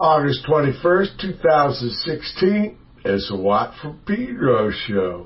August 21st, 2016. It's a Watt from Pedro show.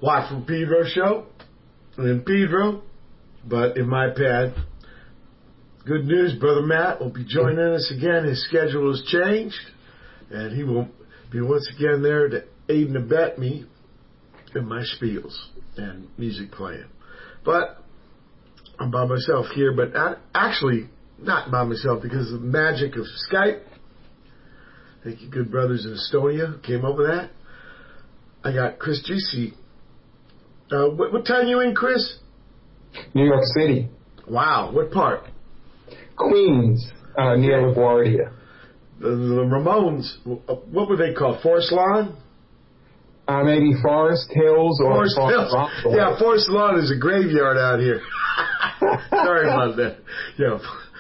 Watt from Pedro show. And in Pedro, but in my pad. Good news, Brother Matt will be joining us again. His schedule has changed, and he will be once again there to aid and abet me in my spiels and music playing. But I'm by myself here, but actually not by myself because of the magic of Skype. Thank you, good brothers in Estonia who came up with that. I got Chris GC. What time you in, Chris? New York City. Wow, what part? Queens, near LaGuardia. The Ramones, what were they called? Forest Lawn? Maybe Forest Hills or Forest Hills. Yeah, Forest Lawn is a graveyard out here. Sorry about that. Yeah.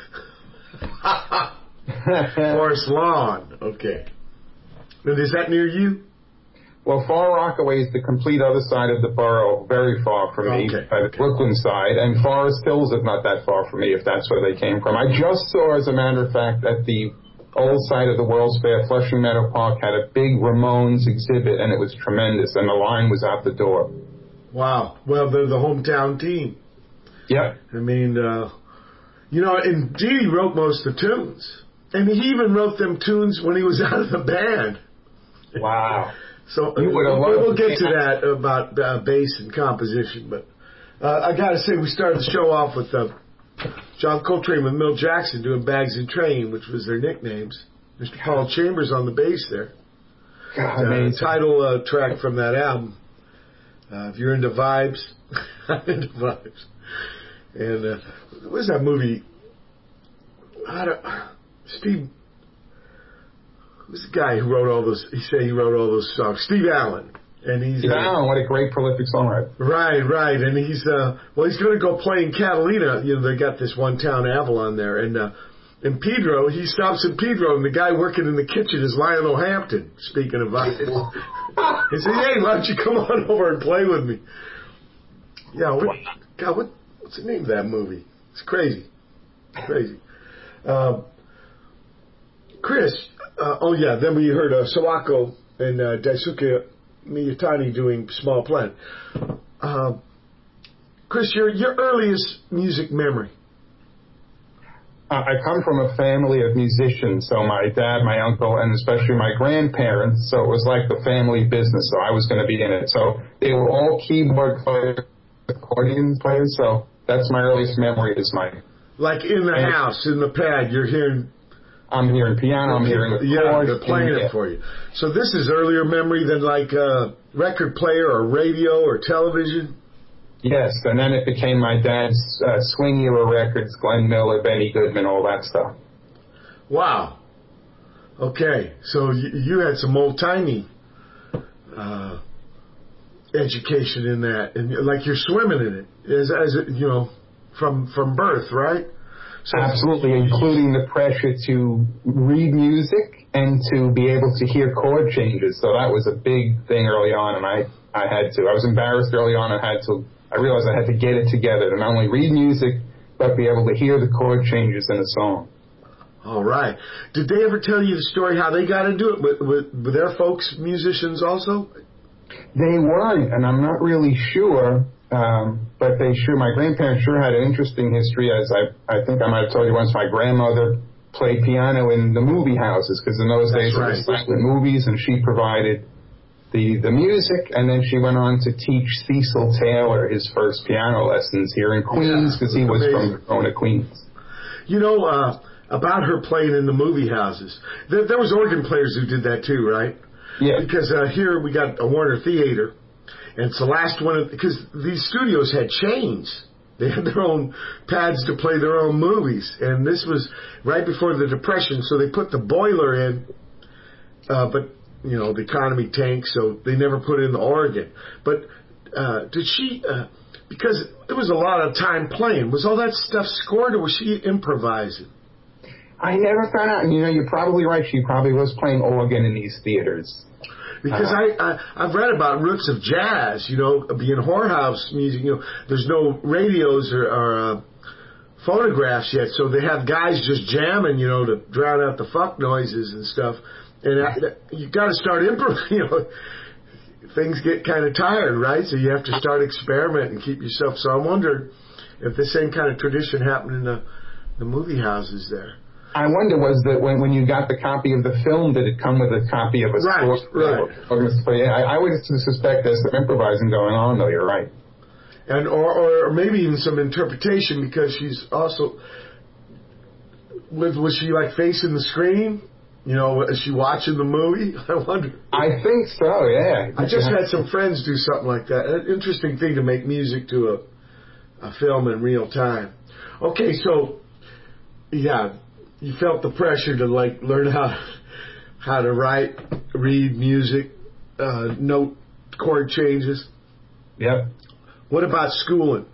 Forest Lawn. Okay. And is that near you? Well, Far Rockaway is the complete other side of the borough, very far from me, by the Brooklyn side, and Forest Hills is not that far from me, if that's where they came from. I just saw, as a matter of fact, at the old site of the World's Fair, Flushing Meadow Park had a big Ramones exhibit, and it was tremendous, and the line was out the door. Wow. Well, they're the hometown team. Yep. I mean, and Dee wrote most of the tunes. And he even wrote them tunes when he was out of the band. Wow. So we'll get to that about bass and composition, but I got to say we started the show off with John Coltrane with Milt Jackson doing Bags and Train, which was their nicknames. Mr. Paul Chambers on the bass there. Title track from that album. If you're into vibes, I'm into vibes. And what was that movie? Steve. Who's the guy who wrote all those? He said he wrote all those songs. Steve Allen, and he's Allen, what a great prolific songwriter. Right, and he's he's going to go play in Catalina. You know, they got this one town, Avalon, there, and in Pedro, he stops in Pedro, and the guy working in the kitchen is Lionel Hampton. Speaking of vibes, he said, "Hey, why don't you come on over and play with me?" Yeah, what's the name of that movie? It's crazy. Chris. Then we heard Sawako and Daisuke Miyatani doing Small Planet. Chris, your earliest music memory? I come from a family of musicians, so my dad, my uncle, and especially my grandparents, so it was like the family business, so I was going to be in it. So they were all keyboard players, accordion players, so that's my earliest memory is my... Like in the house, in the pad, you're hearing... I'm hearing piano, I'm hearing the chords. Yeah, they're playing it for you. So this is earlier memory than like a record player or radio or television? Yes, and then it became my dad's swing era records, Glenn Miller, Benny Goodman, all that stuff. Wow. Okay, so you had some old-timey education in that, and like you're swimming in it, as from birth, right? So absolutely, including the pressure to read music and to be able to hear chord changes. So that was a big thing early on, and I was embarrassed early on. I realized I had to get it together to not only read music, but be able to hear the chord changes in a song. All right. Did they ever tell you the story how they got into it? Were their folks musicians also? They weren't, and I'm not really sure. But my grandparents sure had an interesting history, as I think I might have told you once, my grandmother played piano in the movie houses, because in those days it was silent movies, and she provided the music, and then she went on to teach Cecil Taylor his first piano lessons here in Queens, because he was from Corona, Queens. You know, about her playing in the movie houses, there was organ players who did that too, right? Yeah. Because here we got a Warner Theater, and it's the last one, because these studios had chains. They had their own pads to play their own movies. And this was right before the Depression, so they put the boiler in, but, the economy tanked, so they never put in the organ. But did she, because there was a lot of time playing, was all that stuff scored, or was she improvising? I never found out. And, you're probably right. She probably was playing organ in these theaters. Because I've read about roots of jazz, being whorehouse music. There's no radios or phonographs yet, so they have guys just jamming, to drown out the fuck noises and stuff. And you got to start improvising. things get kind of tired, right? So you have to start experimenting and keep yourself. So I wonder if the same kind of tradition happened in the movie houses there. I wonder, was that when you got the copy of the film, did it come with a copy of a score? Right. Yeah, I would suspect there's some improvising going on, though. You're right. And or maybe even some interpretation, because she's also was she like facing the screen? You know, is she watching the movie? I wonder. I think so. Yeah. I just had some friends do something like that. An interesting thing to make music to a film in real time. Okay, so yeah, you felt the pressure to like learn how to write, read music, note chord changes. Yep. What about schooling?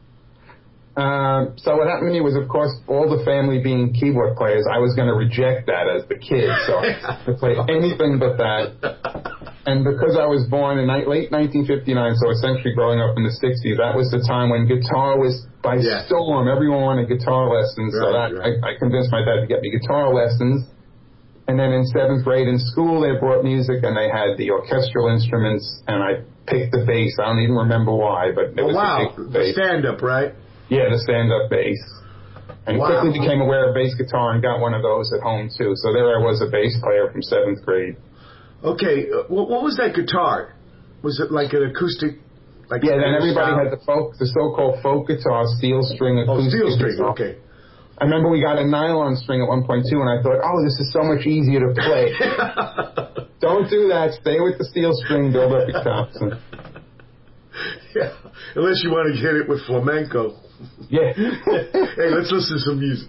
So what happened to me was, of course, all the family being keyboard players, I was going to reject that as the kid. So I play anything but that. And because I was born in late 1959, so essentially growing up in the 60s, that was the time when guitar was by storm. Everyone wanted guitar lessons. I convinced my dad to get me guitar lessons. And then in 7th grade in school, they brought music, and they had the orchestral instruments, and I picked the bass. I don't even remember why, but it was the stand-up, right? Yeah, the stand-up bass. And quickly became aware of bass guitar and got one of those at home, too. So there I was, a bass player from 7th grade. Okay, what was that guitar? Was it like an acoustic? Yeah, then everybody had the so-called folk guitar, steel string acoustic. Oh, steel string, guitar. okay. I remember we got a nylon string at one point, too, and I thought, this is so much easier to play. Don't do that. Stay with the steel string, Bill Duffy Thompson. Yeah, unless you want to hit it with flamenco. Yeah. Hey, let's listen to some music.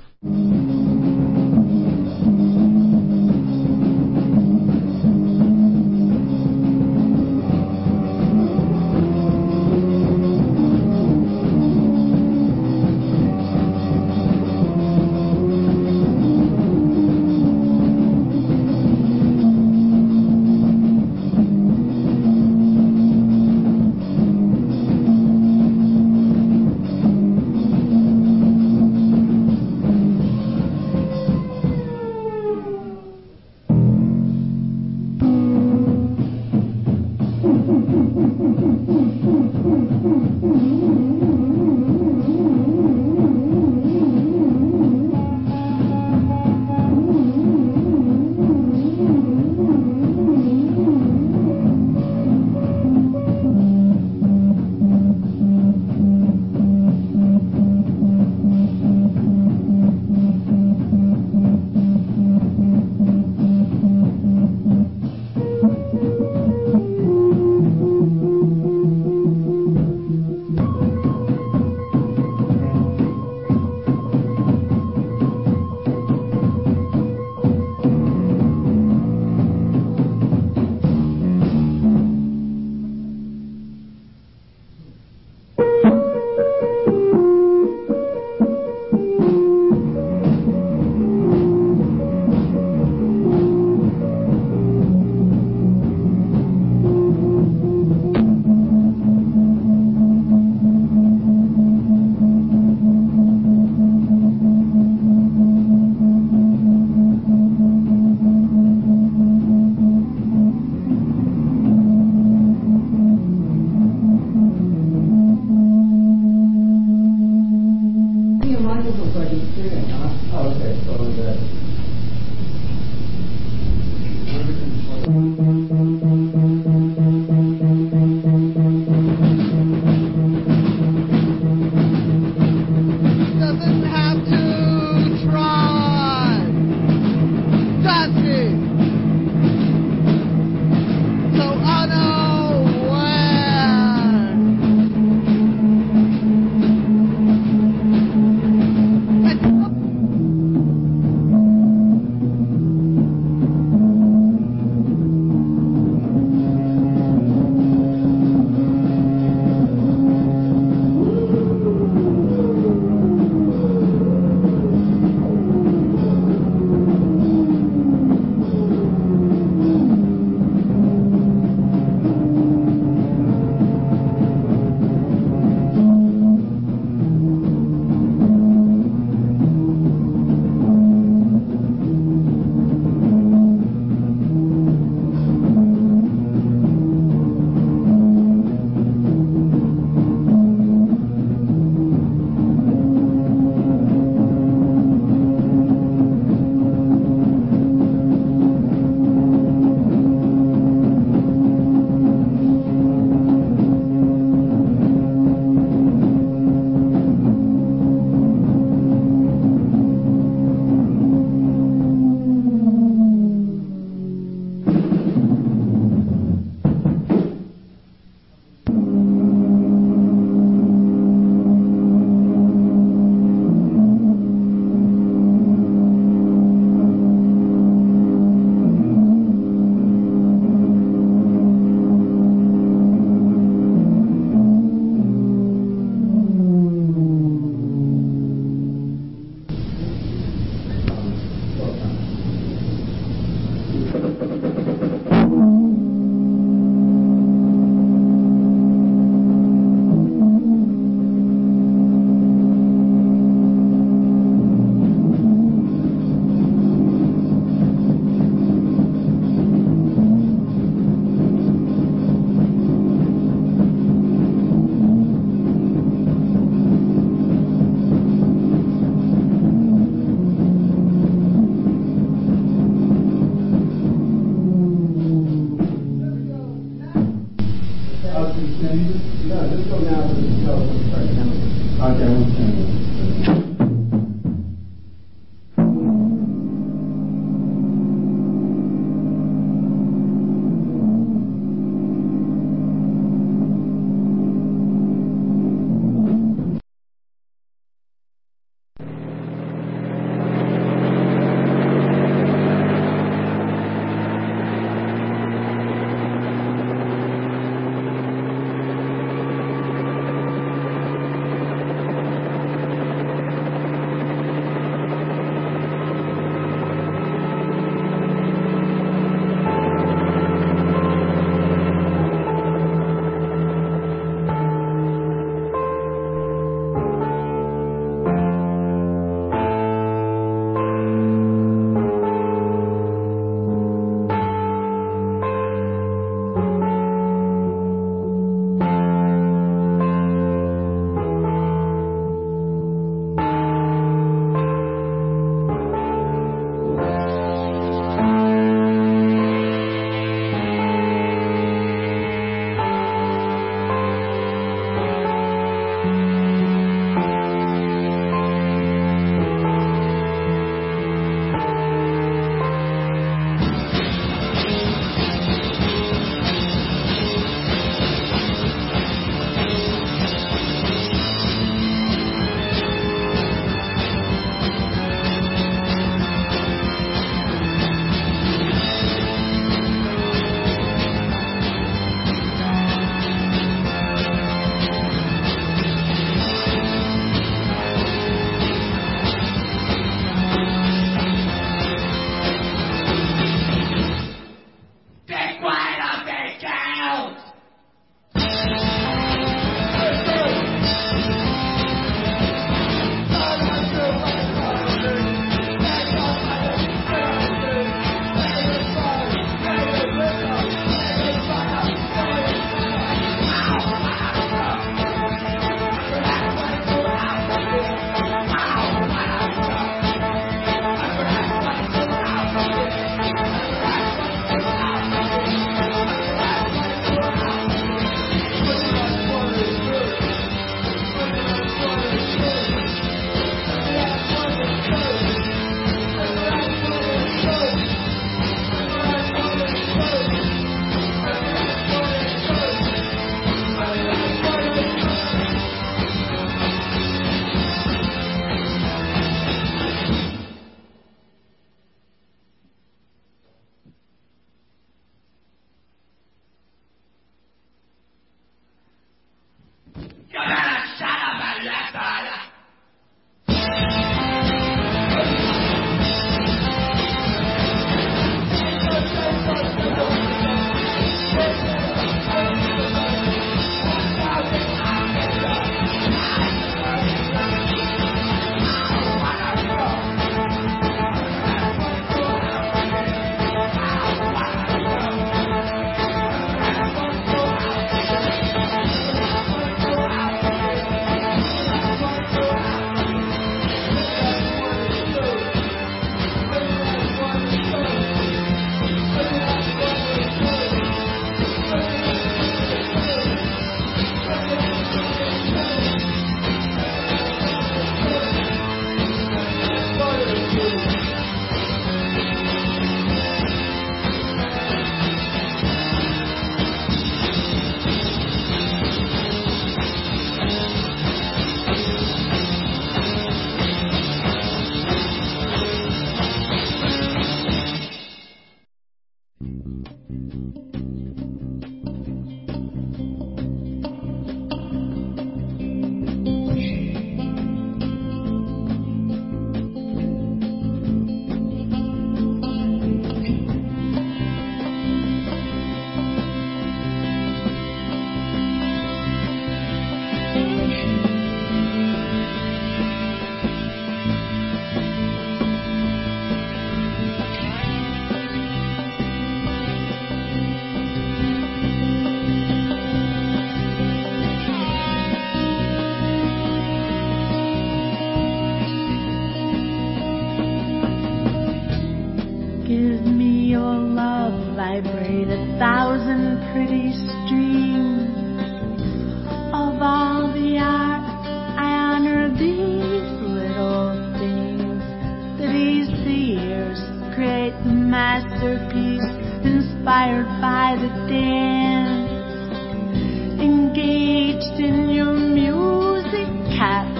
vibrate 1,000 pretty streams of all the art I honor thee.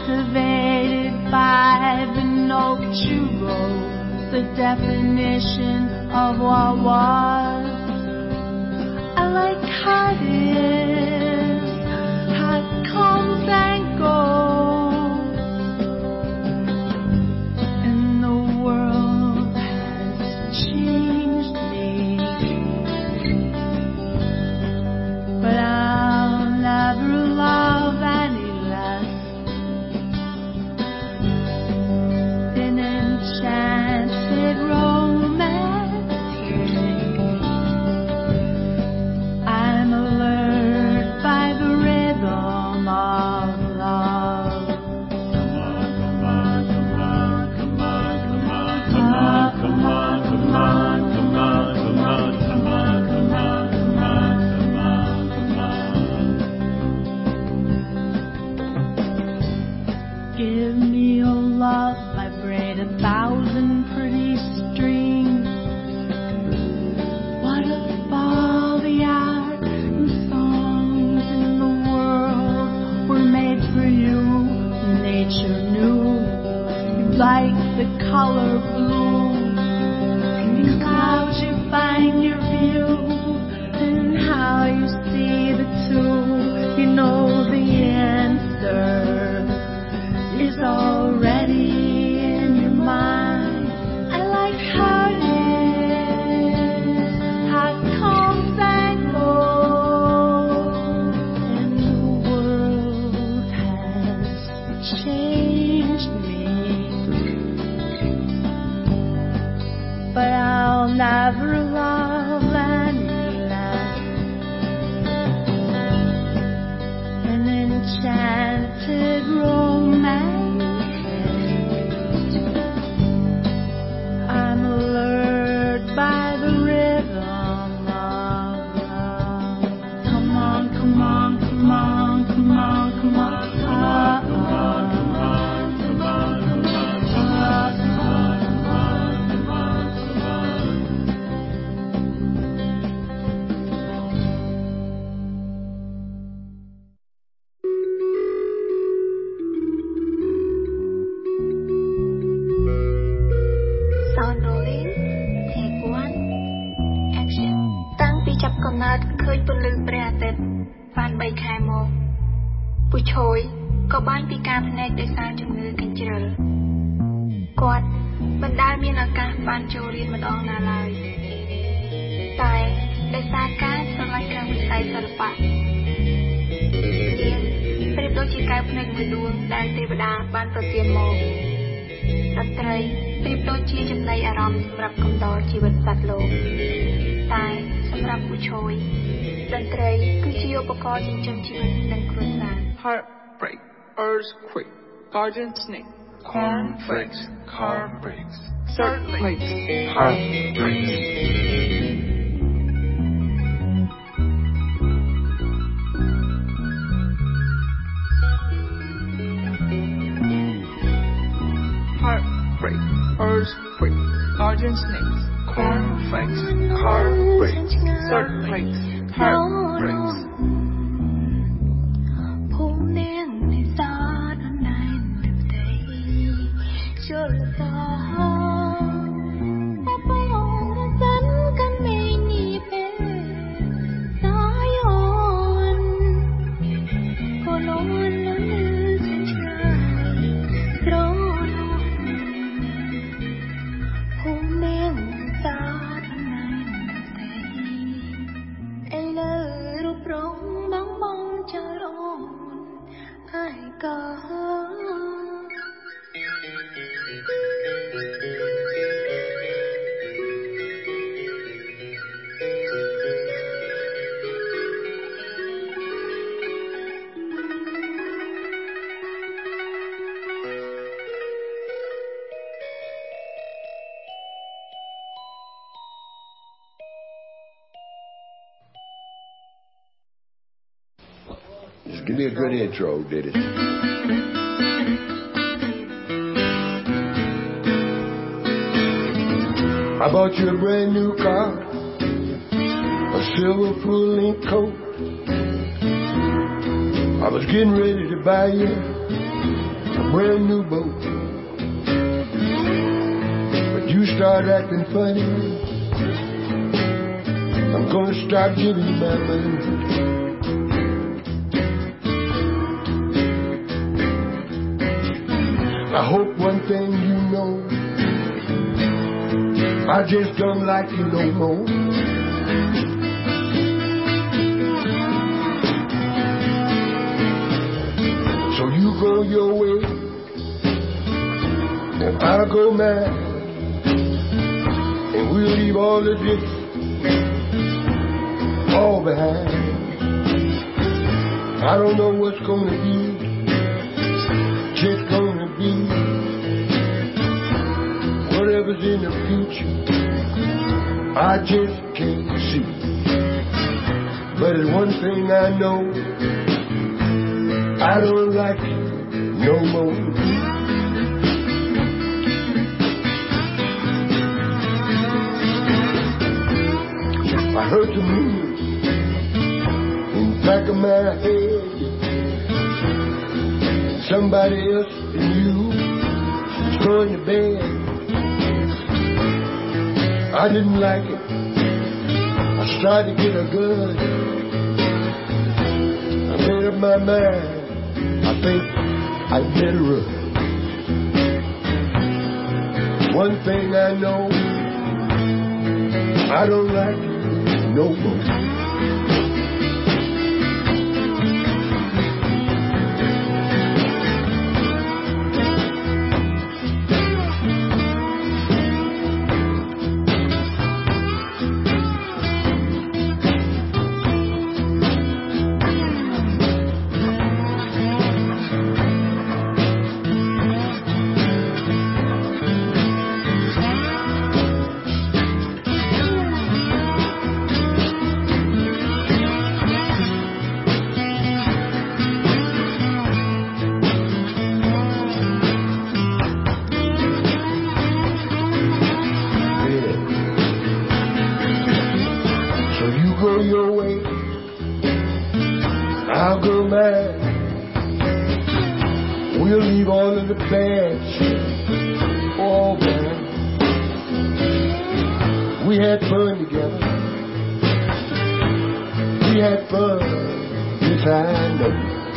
captivated by the note you wrote, the definition of what was. I like how it is, how it comes and goes, and the world has changed me, but I'll never love any less than enchanted romance. I'm allured by the rhythm of love. Come on, come on, come on, come on, come on, come on, come on, come on, come on, come on, come on, come on, come on, come on. Give me your love, vibrate 1,000 pretty strings. What if all the art and songs in the world were made for you? Nature knew you like the color blue. In clouds you find your view, and how you see the two. You know the answer is already in your mind. I like how it is, how it comes and goes, and the world has changed me, but I'll never love any less than enchanted romance. I'm allured by the rhythm of love. Come on, come on, come on, come on, come on, come on, come on, come on, come on, come on, come on, come on, come on, come on. Sound rolling. Take one. Action. តាំងពីចាប់កំណើតឃើញពន្លឺព្រះអាទិត្យបាន3ខែមកពូឈយក៏បានពិការភ្នែកដោយសារជំងឺកញ្ជ្រឹលគាត់មិនដែលមានឱកាសបានចូលរៀនម្ដងណាឡើយតែដោយសារការស្រឡាញ់ខាងវិស័យសិល្បៈនាងប្រៀបដូចជាកែវភ្នែកមួយដួងដែលទេវតាបានប្រទានមកតន្ត្រីប្រៀបដូចជាចំណីអារម្មណ៍សម្រាប់កំដរជីវិតសត្វលោកតែសម្រាប់ពូឈយតន្ត្រីគឺជាឧបករណ៍ចិញ្ចឹមជីវិតនិងគ្រួសារ Heartbreak, earthquake, garden snake, cornflakes, car brakes, circulates, heartbreaks. Heartbreak, earthquake, garden snakes, cornflakes, car brakes, circulates, heartbreaks. ភូមិនាងនេសាទអណ្ដែងលើផ្ទៃជលសា Just give me a good intro, did it? I bought you a brand new car, a silver full-length coat. I was getting ready to buy you a brand new boat. But you start acting funny, I'm gonna start giving you my money. I hope one thing you know, I just don't like you no more. So you go your way, and I'll go mine, and we'll leave all of this all behind. I don't know what's gonna be, just gonna be whatever's in the future, I just can't see. But it's one thing I know, I don't like you no more. I heard the music in the back of my head, somebody else than you was going to bed. I didn't like it. I started to get a gun. I made up my mind. I think I'd better run. One thing I know, I don't like you no more. Go your way, I'll go mine. We'll leave all of the bad shit all behind. We had fun together. We had fun, yes I know.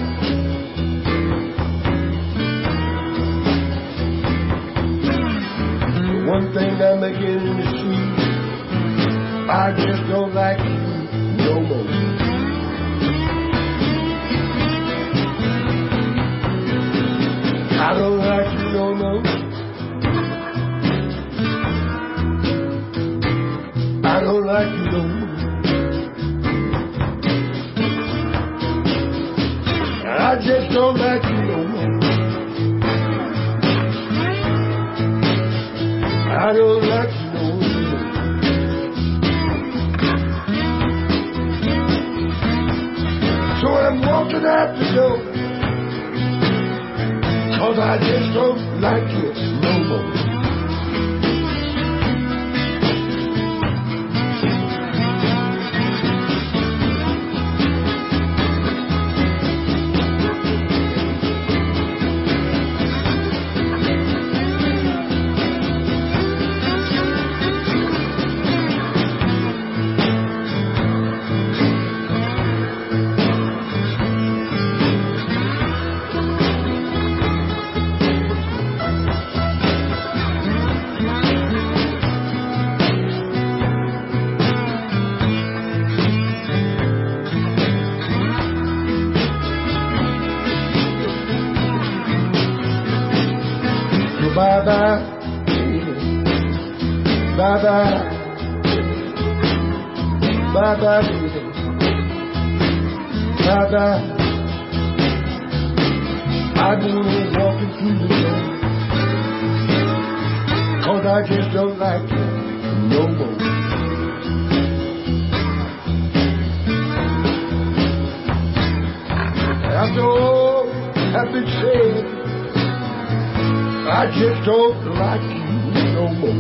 But one thing I'm beginning to see, I just don't like you no more. I don't like you no more. I don't like you no more. I just don't like you no more. I don't like you no more. So I'm walking out the door, 'cause I just don't like you no more. Bye-bye, bye-bye, bye-bye, bye-bye. I've been walking through the door, 'cause I just don't like you no more. After all has been said, I just don't like you no more.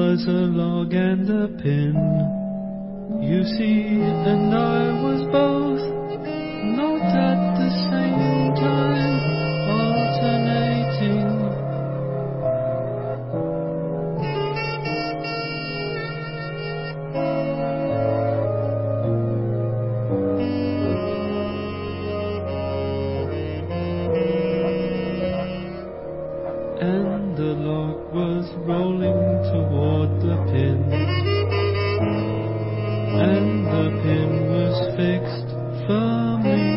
was a log and a pin. You see, and I was both, not at the same time, alternating. And the log was rolling toward the pin, and the pin was fixed firmly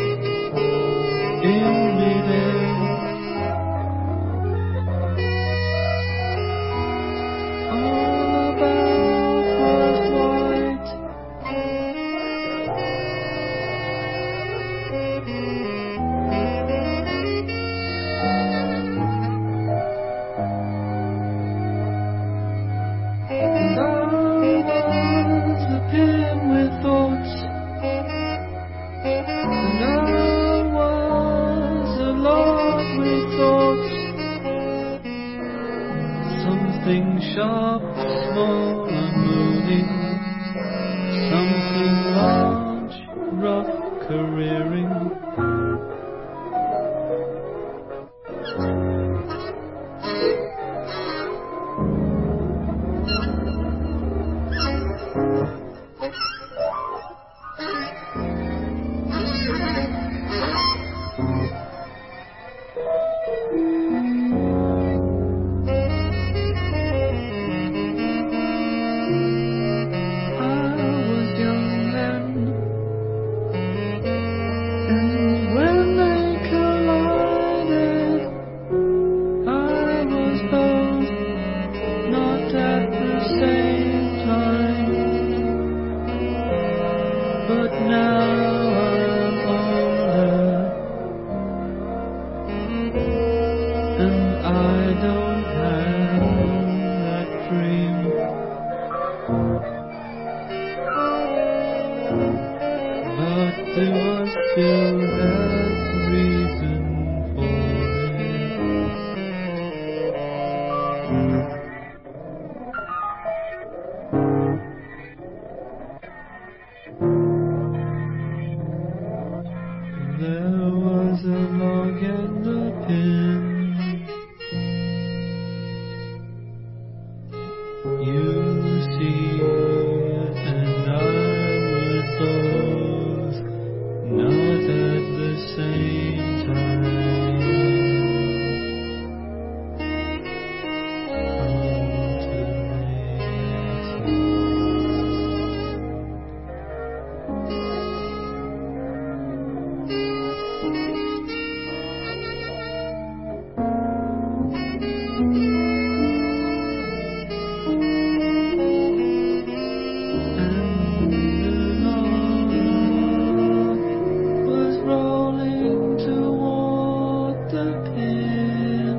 in midair. All about was white, and I was a pin with thoughts, and I was a log with thoughts. Something sharp, small, unmoving, something large, rough, careering. I was young then, and when they collided, I was both, not at the same time. But now I'm older, and I don't have that dream. But do I still have reason for it? There was a log and a pin. You see, and I was both, not at the same time. And the log was rolling toward the pin.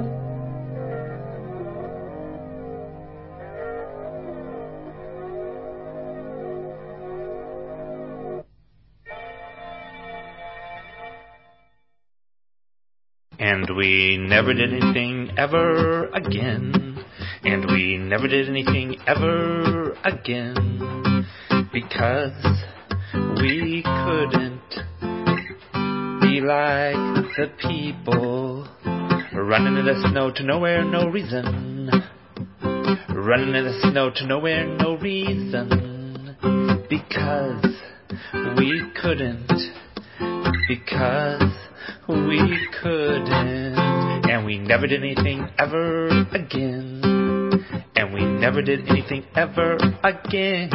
And we never did anything ever again. And we never did anything ever again. Because we couldn't be like the people running in the snow to nowhere, no reason. Running in the snow to nowhere, no reason. Because we couldn't. Because we couldn't. And we never did anything ever again. And we never did anything ever again.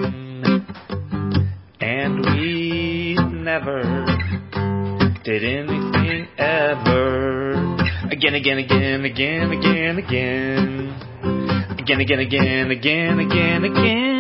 And we never did anything ever again, again, again, again, again, again. Again, again, again, again, again, again.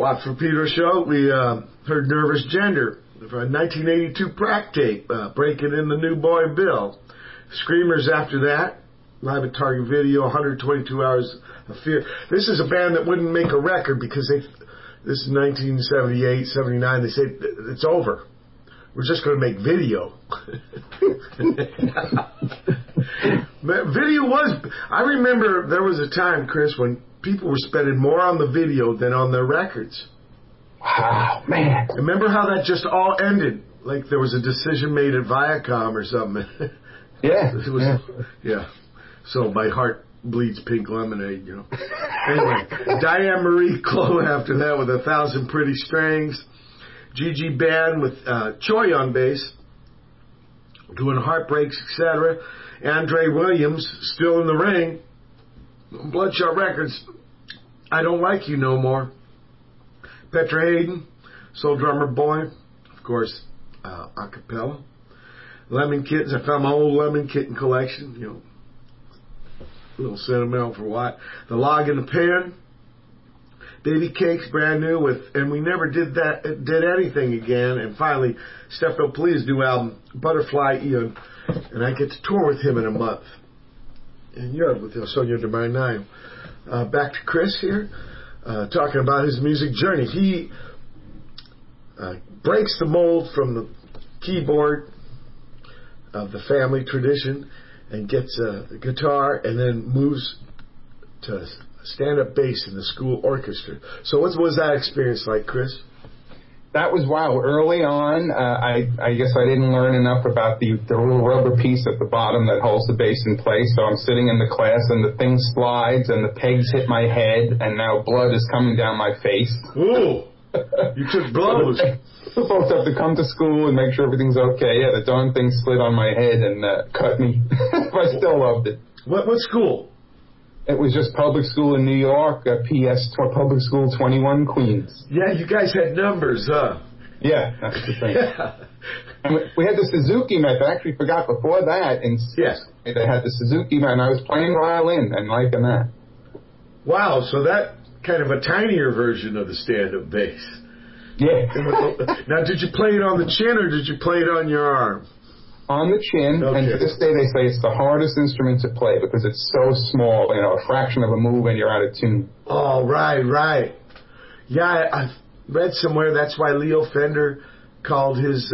Watt from Pedro show. We heard Nervous Gender for a 1982 Prac tape, Breaking in the New Boy Bill. Screamers after that. Live at Target Video, 122 Hours of Fear. This is a band that wouldn't make a record because this is 1978, 79. They say it's over. We're just going to make video. Video was... I remember there was a time, Chris, when people were spending more on the video than on their records. Wow, man. Remember how that just all ended? Like there was a decision made at Viacom or something. Yeah. It was, yeah. So my heart bleeds pink lemonade, you know. Anyway, Diane Marie Clow after that with 1,000 Pretty Strings. Gigi Band with Choi on bass, doing Heartbreaks, etc. Andre Williams still in the ring. Bloodshot Records, I Don't Like You No More. Petra Hayden, Soul Drummer Boy, of course, a cappella. Lemon Kittens, I found my old Lemon Kitten collection, you know, a little sentimental for Watt. The Log in the Pan, Baby Cakes, brand new with, and we never did anything again. And finally, Stefano Poli's new album, Butterfly Ian, and I get to tour with him in a month in Europe with El Sueño de Marinai. Back to Chris here, talking about his music journey. He breaks the mold from the keyboard of the family tradition and gets a guitar and then moves to stand-up bass in the school orchestra. So what was that experience like, Chris? That was wow. Early on, I guess I didn't learn enough about the little rubber piece at the bottom that holds the bass in place. So I'm sitting in the class and the thing slides and the pegs hit my head and now blood is coming down my face. Ooh, you took blows. The folks have to come to school and make sure everything's okay. Yeah, the darn thing slid on my head and cut me. But I still loved it. What school? It was just public school in New York, Public School 21, Queens. Yeah, you guys had numbers, huh? Yeah, that's the thing. And we had the Suzuki mat. I actually forgot before that. Yes. They had the Suzuki mat, and I was playing violin and liking that. Wow, so that kind of a tinier version of the stand-up bass. Yeah. Now, did you play it on the chin or did you play it on your arm? On the chin, okay. And to this day they say it's the hardest instrument to play because it's so small, you know, a fraction of a move and you're out of tune. Oh, right. Yeah, I've read somewhere that's why Leo Fender called his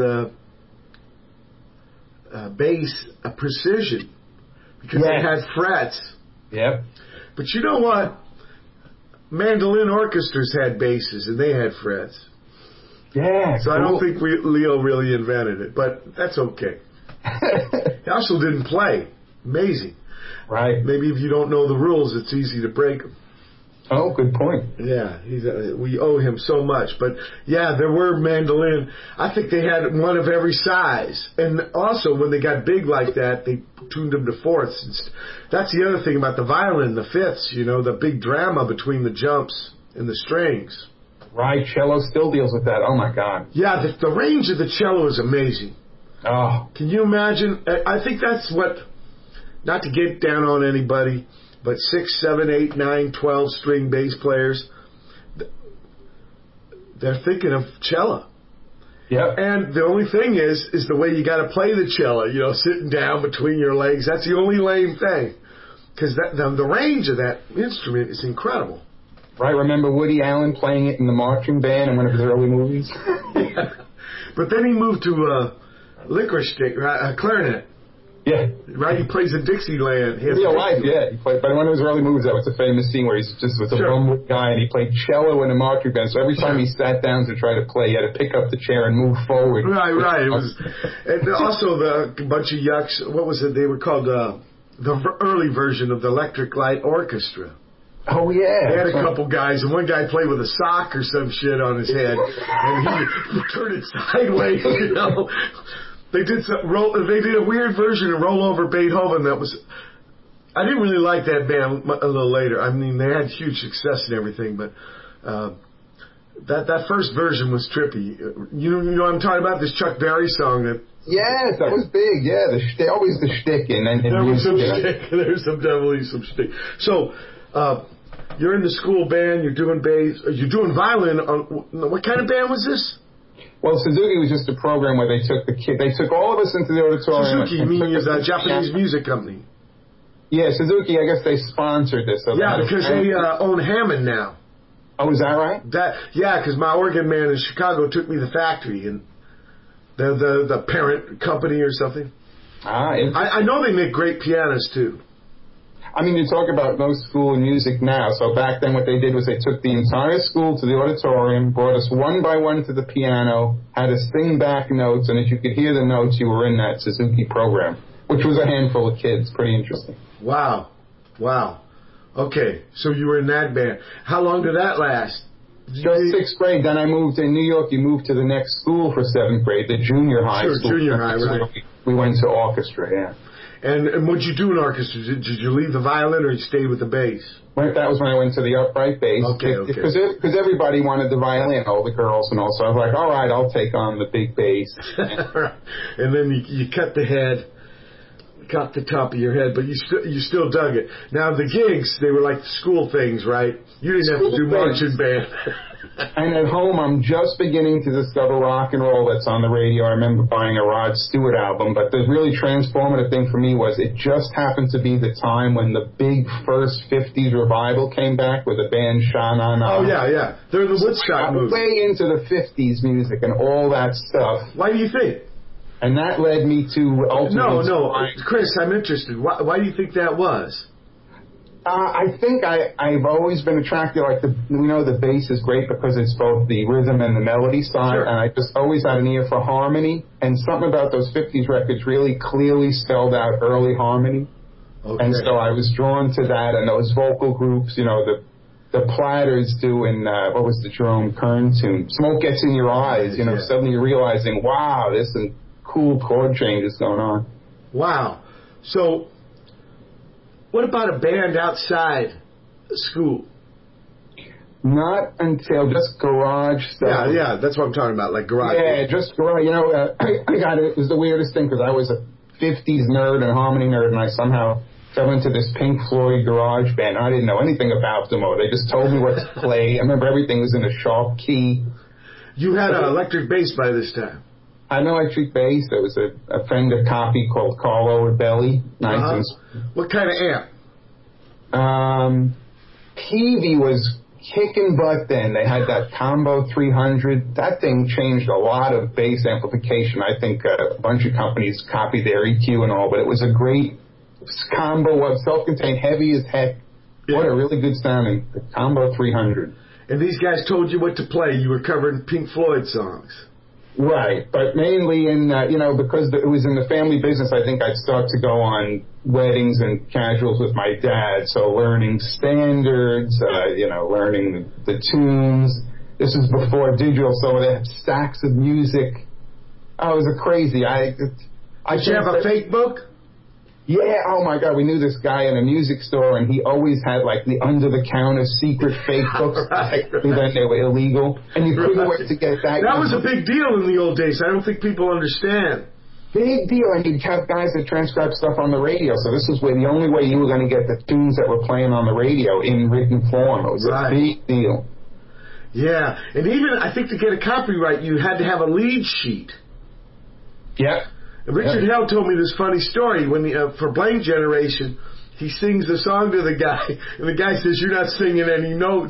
bass a precision, because it had frets. Yep. But you know what? Mandolin orchestras had basses and they had frets. Yeah. So cool. I don't think Leo really invented it, but that's okay. He also didn't play. Amazing. Right. Maybe if you don't know the rules, it's easy to break them. Oh, good point. Yeah, we owe him so much. But yeah, there were mandolin. I think they had one of every size. And also, when they got big like that, they tuned them to fourths. That's the other thing about the violin, the fifths, you know, the big drama between the jumps and the strings. Right, cello still deals with that. Oh, my God. Yeah, the range of the cello is amazing. Oh. Can you imagine? I think that's what, not to get down on anybody, but 6, 7, 8, 9, 12 string bass players, they're thinking of cello. Yeah. And the only thing is the way you got to play the cello, you know, sitting down between your legs. That's the only lame thing. Because the range of that instrument is incredible. Right, remember Woody Allen playing it in the marching band in one of his early movies? Yeah. But then he moved to licorice stick, clarinet. Yeah. Right, he plays in Dixieland. Real life, yeah. He played, but in one of his early movies, that was a famous scene where he's just was a bum guy and he played cello in a marching band. So every time he sat down to try to play, he had to pick up the chair and move forward. Right. It was, and also the bunch of yucks. What was it? They were called the early version of the Electric Light Orchestra. Oh, yeah. They had a couple guys, and one guy played with a sock or some shit on his head, and he turned it sideways, you know. They did a weird version of Roll Over Beethoven that was... I didn't really like that band a little later. I mean, they had huge success and everything, but that first version was trippy. You know what I'm talking about? This Chuck Berry song that... Yes, that was big, yeah. Always the shtick. And there was some shtick. There's definitely some shtick. So... you're in the school band, you're doing bass, you're doing violin. What kind of band was this? Well, Suzuki was just a program where they took all of us into the auditorium. Suzuki, you mean the Japanese music company? Yeah, Suzuki, I guess they sponsored this. So yeah, because they own Hammond now. Oh, is that right? Yeah, because my organ man in Chicago took me to the factory, and the parent company or something. I know they make great pianos, too. I mean, you talk about no school music now. So back then what they did was they took the entire school to the auditorium, brought us one by one to the piano, had us sing back notes, and if you could hear the notes, you were in that Suzuki program, which was a handful of kids. Pretty interesting. Wow. Okay, so you were in that band. How long did that last? Just 6th grade. Then I moved in New York. You moved to the next school for 7th grade, the junior high school. Sure, junior high, right. We went to orchestra, yeah. And what did you do in orchestra? Did you leave the violin or you stayed with the bass? That was when I went to the upright bass. Okay. Because everybody wanted the violin, all the girls and all. So I was like, all right, I'll take on the big bass. And then you cut the head, cut the top of your head, but you still dug it. Now the gigs, they were like school things, right? You didn't have to do marching band. And at home, I'm just beginning to discover rock and roll that's on the radio. I remember buying a Rod Stewart album, but the really transformative thing for me was it just happened to be the time when the big first 50s revival came back with the band Sha Na Na. Oh, yeah. They're the Woodstock movie. Way into the 50s music and all that stuff. Why do you think? And that led me to ultimately... No, Chris, I'm interested. Why do you think that was? I think I've always been attracted, the bass is great because it's both the rhythm and the melody side, sure. And I just always had an ear for harmony, and something about those 50s records really clearly spelled out early harmony. Okay. And so I was drawn to that, and those vocal groups, the Platters doing, what was the Jerome Kern tune? Smoke Gets in Your Eyes, suddenly you're realizing, wow, there's some cool chord changes going on. Wow. So... what about a band outside school? Not until just garage stuff. Yeah, that's what I'm talking about, like garage. Yeah, just garage. It was the weirdest thing because I was a 50s nerd and harmony nerd, and I somehow fell into this Pink Floyd garage band. I didn't know anything about them, or they just told me what to play. I remember everything was in a sharp key. You had an electric bass by this time. I had an electric bass. There was a Fender copy called Carlo Rebelli. Nice. What kind of amp? Peavey was kicking butt then. They had that Combo 300. That thing changed a lot of bass amplification. I think a bunch of companies copied their EQ and all, but it was a great combo of self-contained, heavy as heck. Yeah. What a really good sounding. The Combo 300. And these guys told you what to play. You were covering Pink Floyd songs. Right, but mainly in, because it was in the family business, I think I'd start to go on weddings and casuals with my dad, so learning standards, learning the tunes. This was before digital, so they had stacks of music. Oh, it was crazy. Did you have a fake book? Yeah, oh my God, we knew this guy in a music store, and he always had the under-the-counter secret fake books. Right. Then they were illegal, and you couldn't wait to get that. That was a big deal in the old days. I don't think people understand. Big deal, and you'd have guys that transcribe stuff on the radio, so this was the only way you were going to get the tunes that were playing on the radio in written form. It was a big deal. Yeah, and even, I think to get a copyright, you had to have a lead sheet. Yeah. Richard Hell told me this funny story when for Blank Generation, he sings the song to the guy, and the guy says, "You're not singing any notes."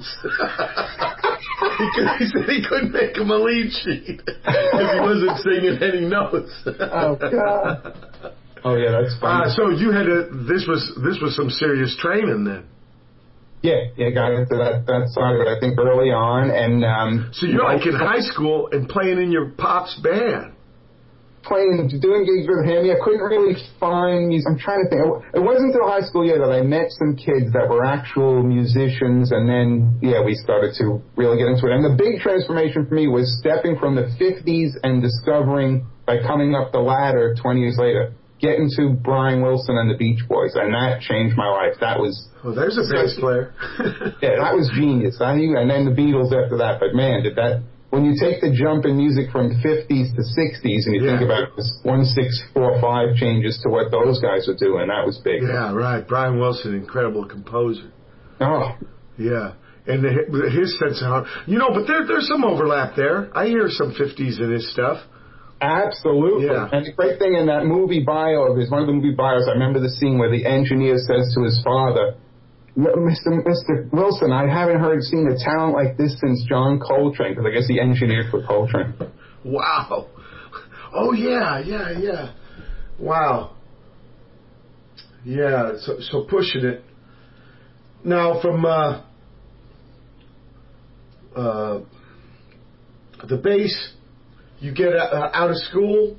He said he couldn't make him a lead sheet if he wasn't singing any notes. Oh God! Oh yeah, that's funny. So you had this was some serious training then. Yeah, got into that side of it, I think, early on, and so you're like in high school and playing in your pop's band. Doing gigs with him. I couldn't really find music. I'm trying to think. It wasn't until high school that I met some kids that were actual musicians, and then, we started to really get into it. And the big transformation for me was stepping from the 50s and discovering, by coming up the ladder 20 years later, getting to Brian Wilson and the Beach Boys, and that changed my life. That was... Oh, there's a bass player. Yeah, that was genius. And then the Beatles after that. But, man, did that... When you take the jump in music from 50s to 60s and you think about this 1, 6, 4, 5 changes to what those guys were doing, that was big. Yeah, right. Brian Wilson, incredible composer. Oh, Yeah. And his sense of but there's some overlap there. I hear some 50s in his stuff. Absolutely. Yeah. And the great thing in that movie bio of his, one of the movie bios, I remember the scene where the engineer says to his father, Mr. Wilson, I haven't seen a talent like this since John Coltrane, because I guess he engineered for Coltrane. Wow. Oh, yeah. Wow. Yeah, so pushing it. Now, from the bass, you get out of school.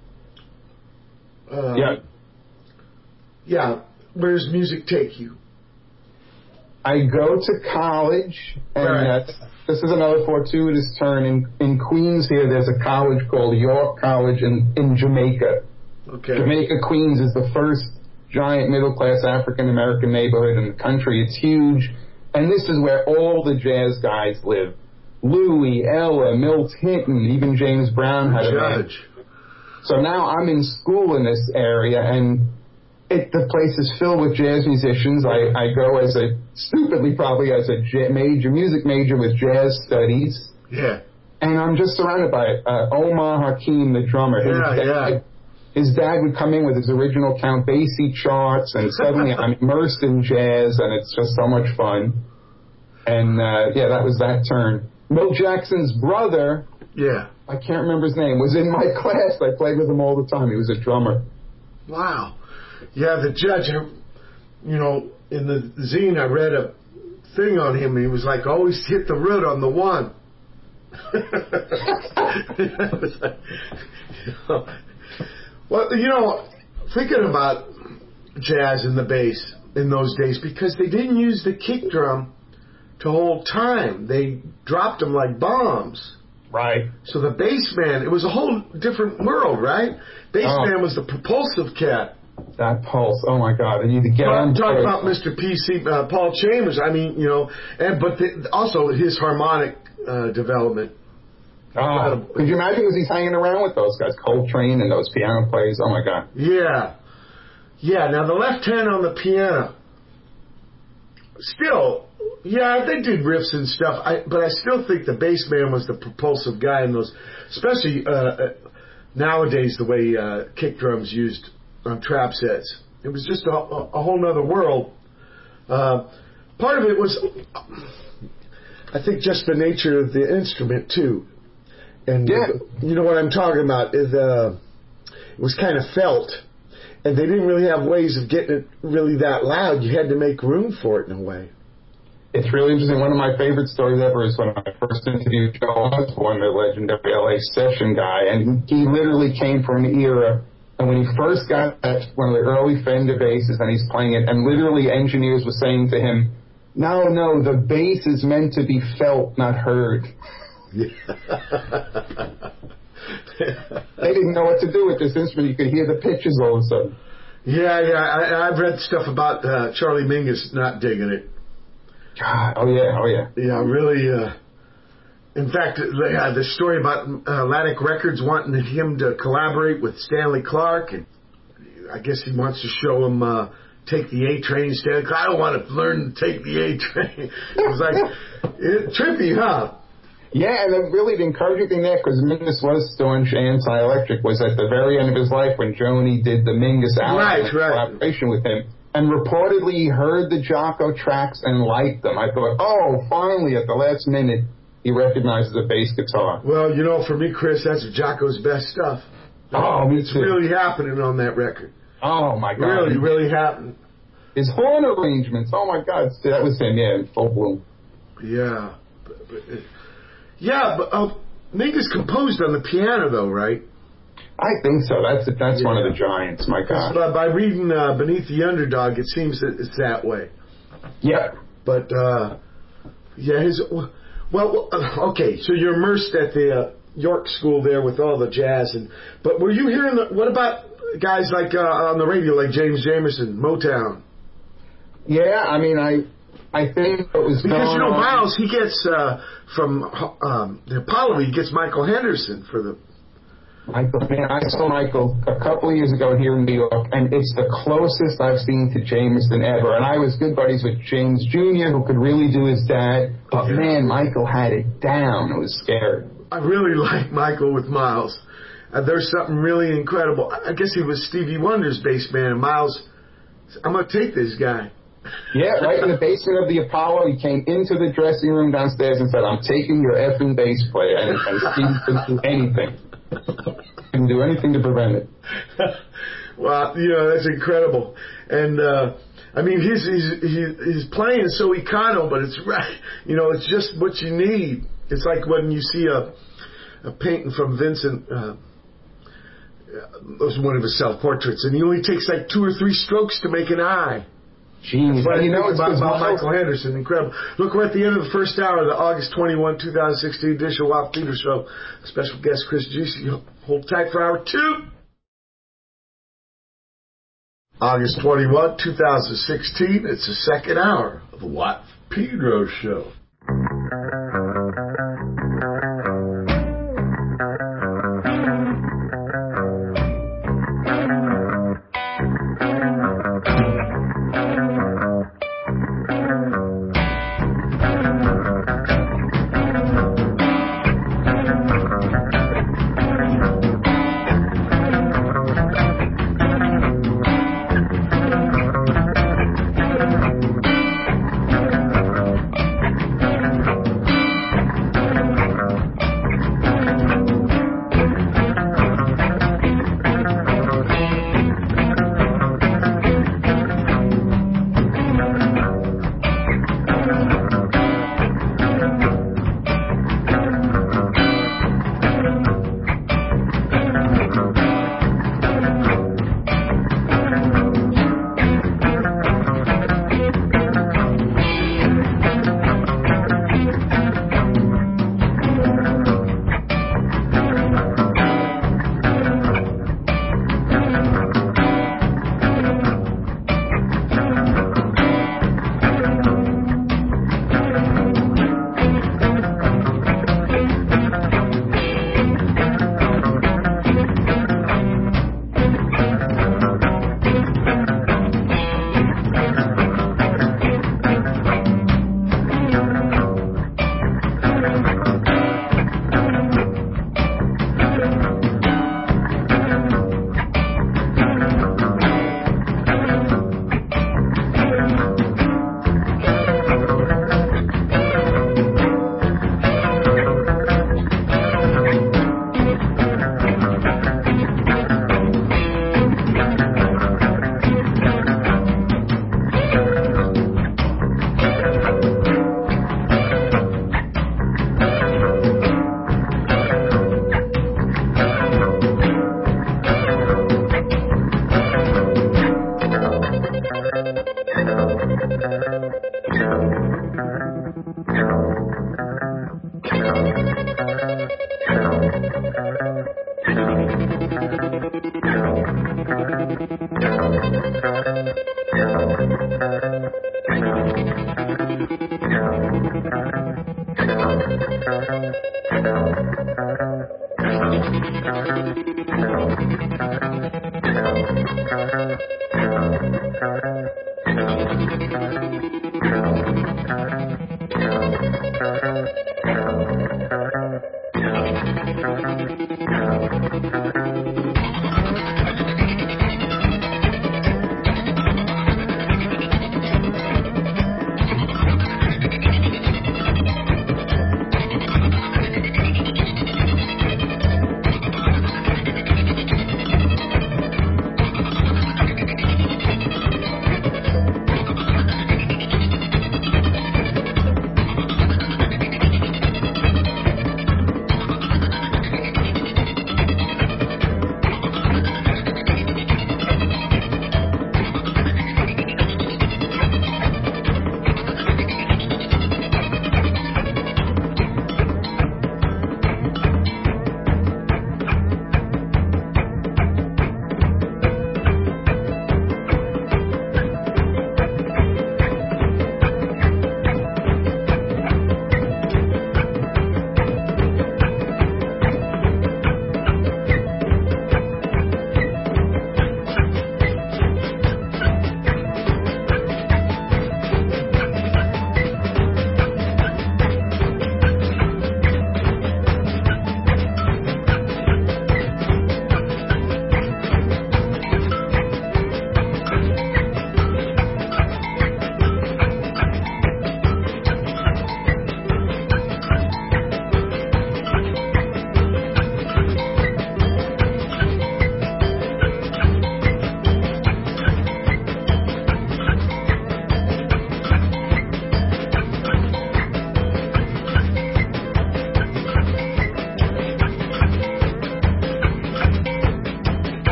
Yeah. Where does music take you? I go to college, and this is another fortuitous turn. In Queens here, there's a college called York College in Jamaica. Okay. Jamaica, Queens is the first giant middle-class African-American neighborhood in the country. It's huge, and this is where all the jazz guys live. Louie, Ella, Milt Hinton, even James Brown had a band. So now I'm in school in this area, and the place is filled with jazz musicians. I go as stupidly probably as a music major with jazz studies. Yeah. And I'm just surrounded by Omar Hakim, the drummer. His dad would come in with his original Count Basie charts, and suddenly I'm immersed in jazz, and it's just so much fun. And that was that turn. Milt Jackson's brother, I can't remember his name, was in my class. I played with him all the time. He was a drummer. Wow. Yeah, the judge, in the zine I read a thing on him, and he was like, always hit the root on the one. Well, thinking about jazz and the bass in those days, because they didn't use the kick drum to hold time. They dropped them like bombs. Right. So the bass man, it was a whole different world, right? Bass man was the propulsive cat. That pulse, oh my God! And you get on. Talk about Mr. PC, Paul Chambers. I mean, also his harmonic development. Oh, could you imagine as he's hanging around with those guys, Coltrane and those piano players? Oh my God! Yeah. Now the left hand on the piano. Still, they did riffs and stuff. But I still think the bass man was the propulsive guy in those, especially nowadays the way kick drums used on trap sets. It was just a whole nother world. Part of it was, I think, just the nature of the instrument too. And you know what I'm talking about is it was kind of felt, and they didn't really have ways of getting it really that loud. You had to make room for it in a way. It's really interesting. One of my favorite stories ever is when I first interviewed Joe Osborne, the legendary LA session guy, and he literally came from an era. And when he first got one of the early Fender basses and he's playing it, and literally engineers were saying to him, no, the bass is meant to be felt, not heard. They didn't know what to do with this instrument. You could hear the pitches all of a sudden. I've read stuff about Charlie Mingus not digging it. God, oh yeah. Yeah, really. In fact, the story about Atlantic Records wanting him to collaborate with Stanley Clarke, and I guess he wants to show him take the A train. Stanley Clarke, I don't want to learn to take the A train. It was like trippy, huh? Yeah, and really the encouraging thing there, because Mingus was staunch anti-electric, was at the very end of his life when Joni did the Mingus album in collaboration with him. And reportedly he heard the Jaco tracks and liked them. I thought, finally, at the last minute, he recognizes a bass guitar. Well, for me, Chris, that's Jaco's best stuff. Oh, me it's too. Really happening on that record. Oh, my God. Really happening. His horn arrangements, oh, my God. That was him, in full bloom. Yeah. But Mingus composed on the piano, though, right? I think so. That's one of the giants, my God. By reading Beneath the Underdog, it seems that it's that way. Yeah. But, okay, so you're immersed at the York School there with all the jazz, but were you hearing what about guys like on the radio, like James Jamerson, Motown? Yeah, I mean, I think it was because Miles, he gets from the Apollo, he gets Michael Henderson for the Michael, man, I saw Michael a couple of years ago here in New York, and it's the closest I've seen to Jameson ever. And I was good buddies with James Jr., who could really do his dad. But, man, Michael had it down. It was scary. I really like Michael with Miles. There's something really incredible. I guess he was Stevie Wonder's bass man, and Miles, I'm going to take this guy. Yeah, right in the basement of the Apollo, he came into the dressing room downstairs and said, I'm taking your effing bass player. And Steve couldn't do anything. Couldn't do anything to prevent it. Well, that's incredible. And, I mean, he's playing so econo, but it's right. It's just what you need. It's like when you see a painting from Vincent, it was one of his self-portraits, and he only takes like 2 or 3 strokes to make an eye. Jeez. It's about Michael Henderson. Incredible. Look, we're at the end of the first hour of the August 21, 2016 edition of Wild Peter Show. Special guest Chris Giusi. Hold tight for hour 2. August 21, 2016. It's the second hour of the Watt Pedro Show.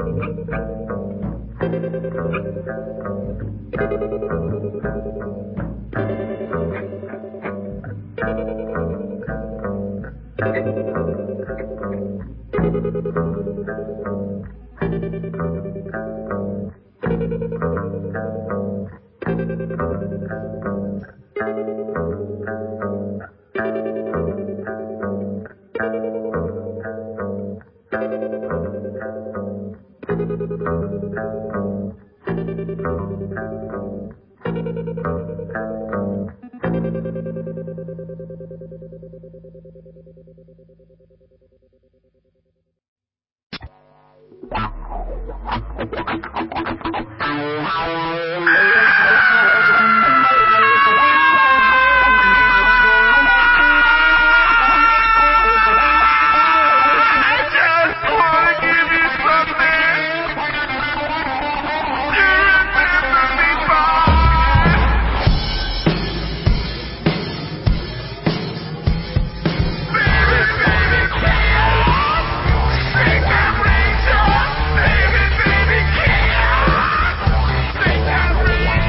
Baby, baby,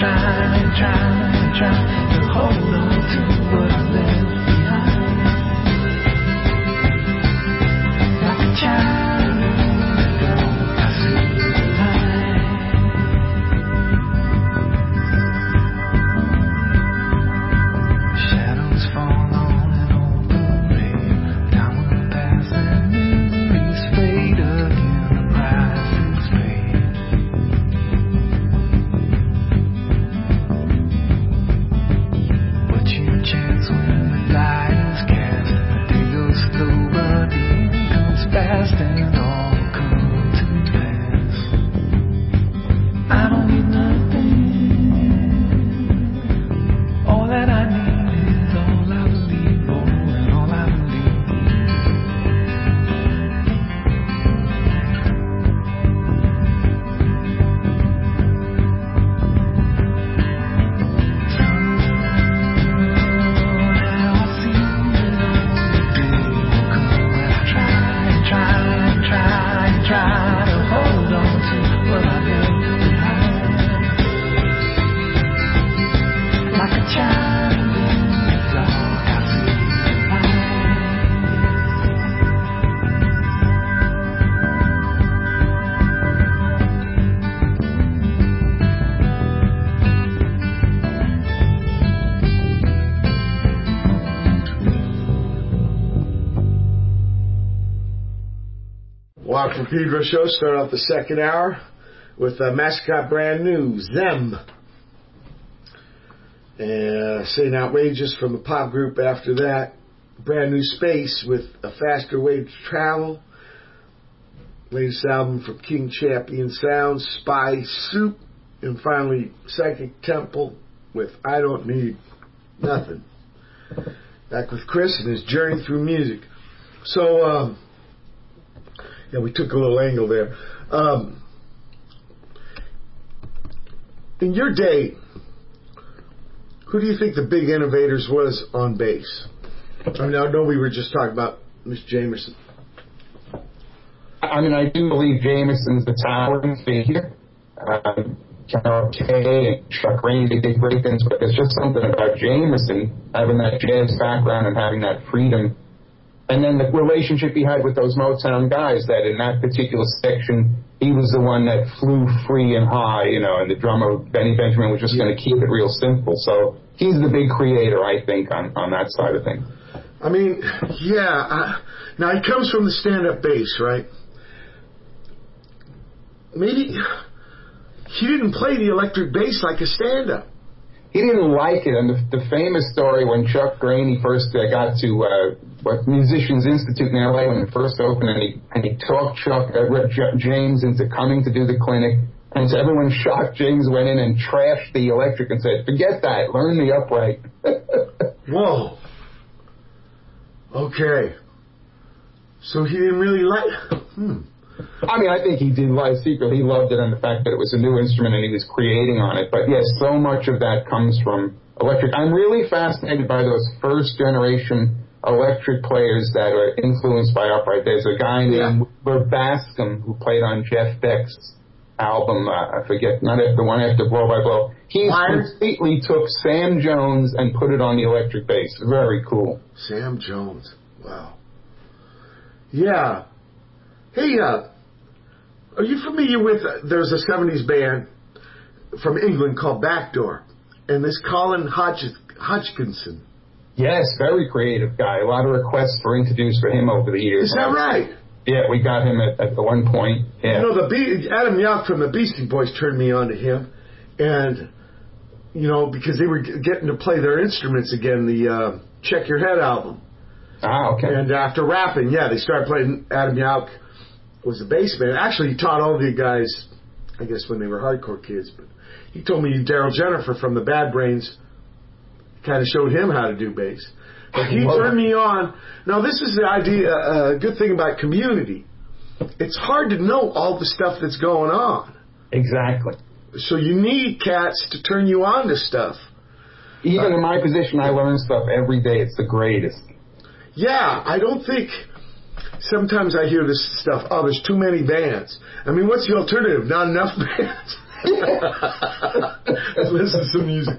trying to hold on to what I left behind. Like a child, I see the light. Shadows fall on an open grave. Time will pass and memories fade again. The price is paid. But you chance when the light is cast. The day goes slow, but the end comes fast, and all comes to pass. I don't need nothing. All that I need is all I believe, oh, and all I believe. Now I see that the day will come when I try to hold on to what I left behind. Like a child in the dark, I see the light. Walk from Pedro show. Start off the second hour with Mascot brand new, Them. And St. Outrageous from the pop group after that. Brand new Space with A Faster Way to Travel. Latest album from King Champion Sounds, Spy Soup. And finally, Psychic Temple with I Don't Need Nothing. Back with Chris and his journey through music. So, yeah, we took a little angle there. In your day, who do you think the big innovators was on bass? I mean, I know we were just talking about Miss Jamerson. I mean, I do believe Jameson's the towering figure. Carol Kay and Chuck Rainey, they did great things, but there's just something about Jamerson having that jazz background and having that freedom. And then the relationship he had with those Motown guys, that in that particular section, he was the one that flew free and high, you know, and the drummer, Benny Benjamin, was just going to keep it real simple. So he's the big creator, I think, on that side of things. I mean, yeah. Now, he comes from the stand-up bass, right? Maybe he didn't play the electric bass like a stand-up. He didn't like it, and the famous story when Chuck Rainey first got to Musicians Institute in L.A. when it first opened, and he talked James into coming to do the clinic, and so everyone shocked. James went in and trashed the electric and said, "Forget that, learn the upright." Whoa. Okay. So he didn't really like. I mean, I think he did secretly. He loved it and the fact that it was a new instrument and he was creating on it. But yes, so much of that comes from electric. I'm really fascinated by those first generation electric players that are influenced by upright. There's a guy named Wilbur Bascom who played on Jeff Beck's album. I forget, not the one after Blow by Blow. He completely took Sam Jones and put it on the electric bass. Very cool. Sam Jones. Wow. Yeah. Hey, are you familiar with, there's a 70s band from England called Backdoor, and this Colin Hodgkinson. Yes, very creative guy. A lot of requests for interviews for him over the years. Is that right? Yeah, we got him at the one point. Yeah. You know, Adam Yauch from the Beastie Boys turned me on to him, and, you know, because they were getting to play their instruments again, the Check Your Head album. Ah, okay. And after rapping, they started playing. Adam Yauch was a bass man. Actually, he taught all the guys, I guess, when they were hardcore kids. But he told me Daryl Jennifer from the Bad Brains kind of showed him how to do bass. But he turned me on. Now, this is the idea, a good thing about community. It's hard to know all the stuff that's going on. Exactly. So you need cats to turn you on to stuff. Even in my position, I learn stuff every day. It's the greatest. Yeah, I don't think... Sometimes I hear this stuff, there's too many bands. I mean, what's the alternative? Not enough bands? Let's listen to some music.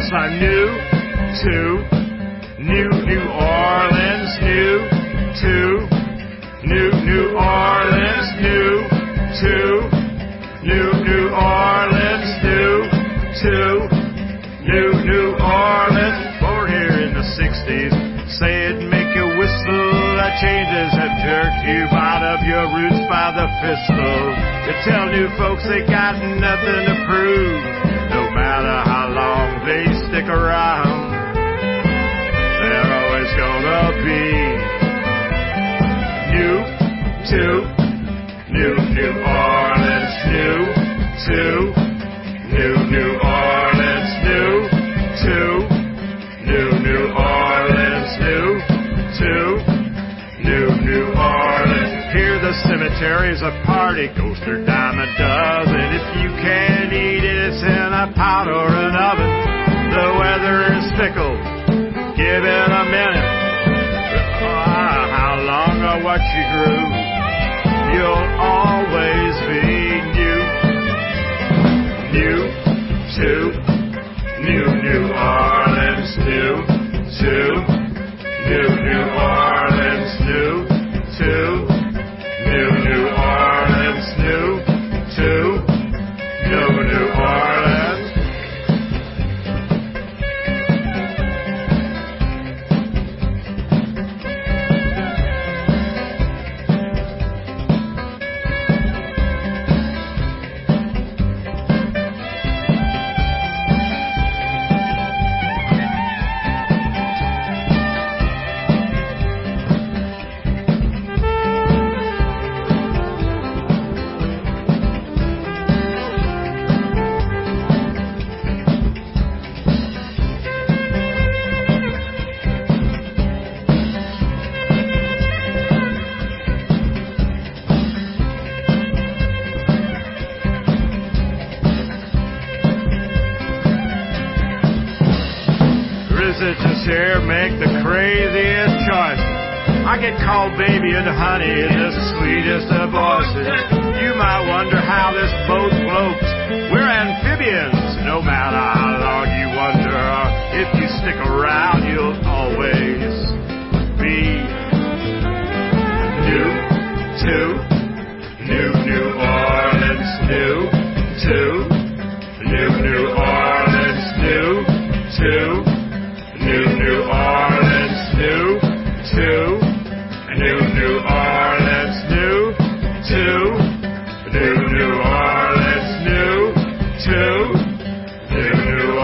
I'm new to New Orleans, new to New Orleans, new to New Orleans, new to New Orleans. Born here in the 60s, say it make you whistle. That changes have jerked you out of your roots by the fiscal. You tell new folks they got nothing to prove. No matter how long they stick around, they're always gonna be new to New Orleans, new to New Orleans, new to New Orleans, new to New Orleans. Here the cemetery's a party, ghosts are dime a dozen. If you can't eat it, it's in a pot or an oven. The weather is fickle, give it a minute. How long or what you grew, you'll always be new to New Orleans, new to New Orleans, new to New Orleans, new to New Orleans. Visitors here make the craziest choices. I get called baby and honey in the sweetest of voices. You might wonder how this boat floats. We're amphibians, no matter how long you wonder. If you stick around, you'll always be new to New Orleans, new to New Orleans, new to New Orleans, new to New Orleans, new to New Orleans, new to New Orleans.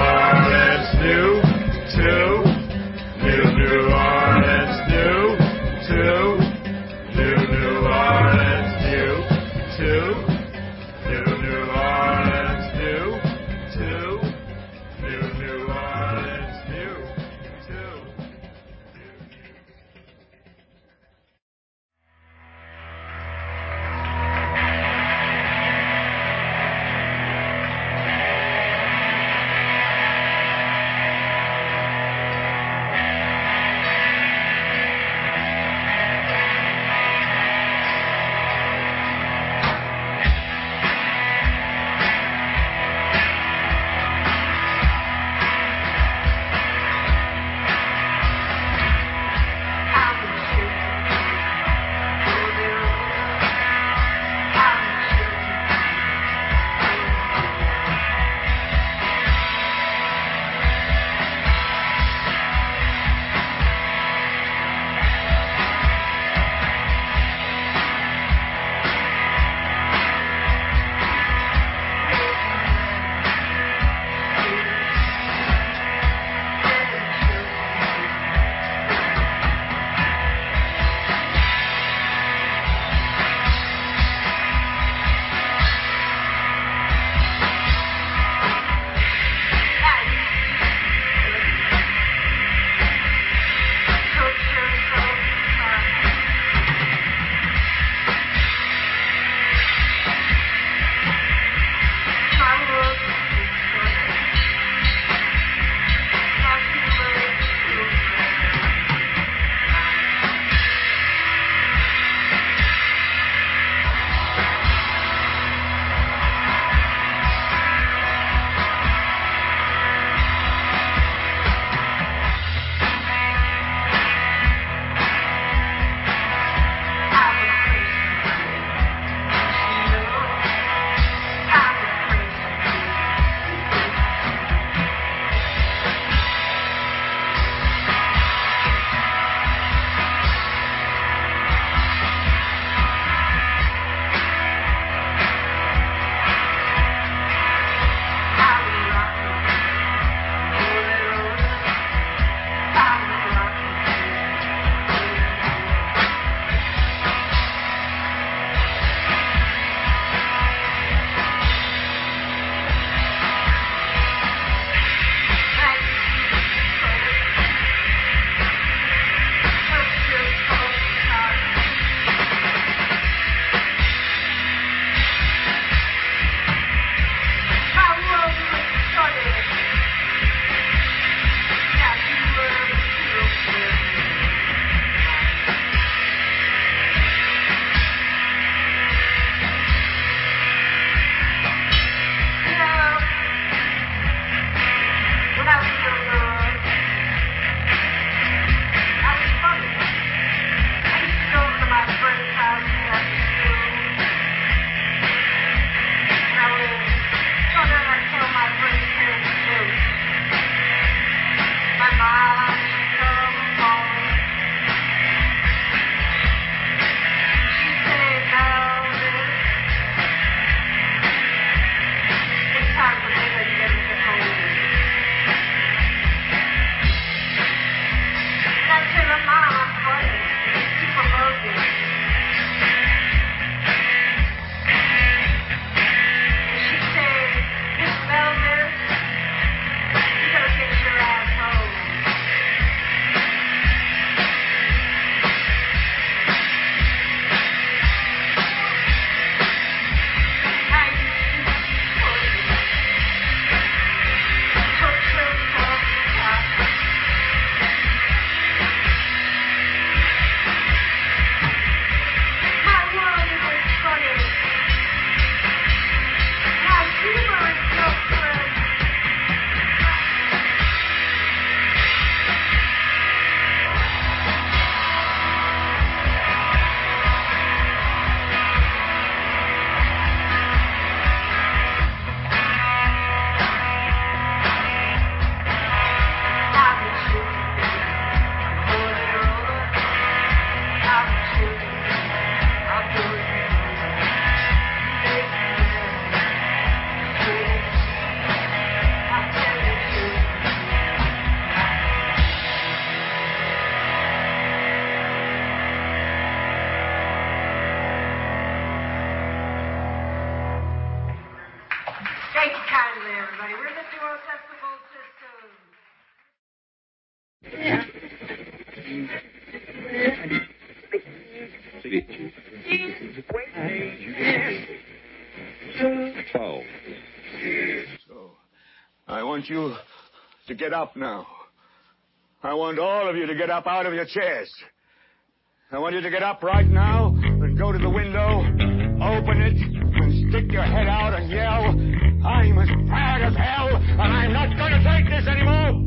want you to get up now. I want all of you to get up out of your chairs. I want you to get up right now and go to the window, open it, and stick your head out and yell, I'm as bad as hell, and I'm not going to take this anymore!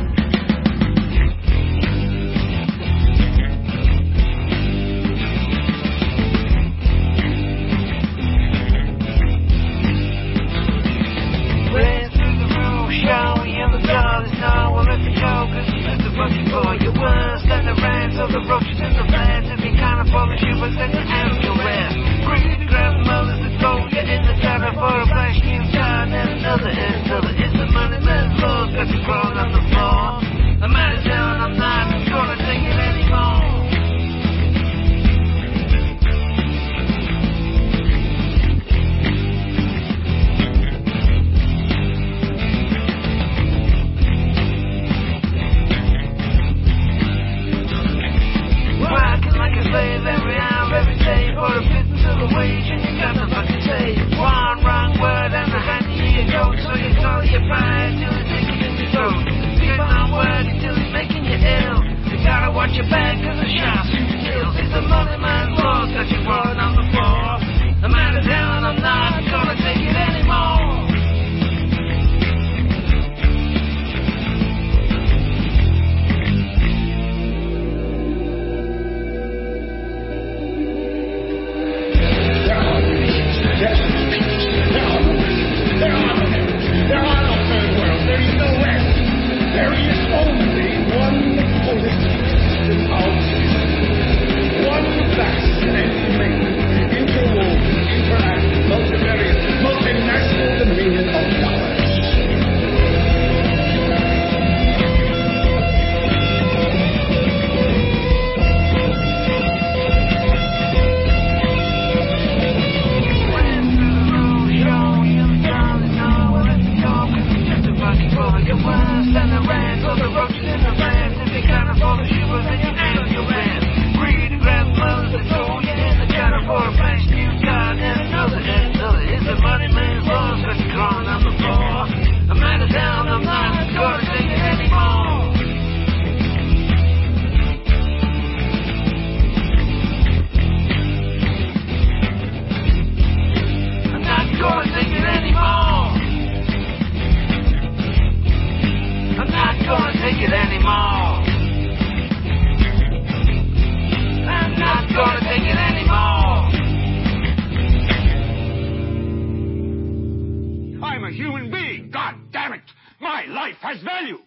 Show me in the dark, there's no one left to go, cause you took the fucking for your words, and the rants of the roaches and the fans, if you can't afford the shivers, then you're out of your rest. Greedy grandmothers that throw you in the gutter for a flash new sign, and another, it's the money man's laws, got you crawling on the floor. I'm out of town, I'm not gonna take it anymore. Slave every hour, every day for a pittance of a wage, and you got to fucking say one wrong word and the hand you go, so you call your pride till it's taking in your throat. Speak one word until it's making you ill. You gotta watch your back cause the shots shoot kills. It's the money man's laws got you rolling on the floor. I'm out of town, I'm not gonna take it anymore. There is only one political system out there. One vast and main, interwoven, interactive, multivariate, multinational dominion of power. Your words and the rants, all the roaches in the vans. If you can't afford the shivers, then you're out of your rent. Greedy grandmothers that throw you in the gutter for a flash new card and another. It's the money man's laws got you crawling on the floor. I'm out of town, I'm not gonna take it anymore. I'm not gonna take it anymore. I'm not gonna take it anymore. I'm not gonna take it anymore. I'm a human being, God damn it! My life has value!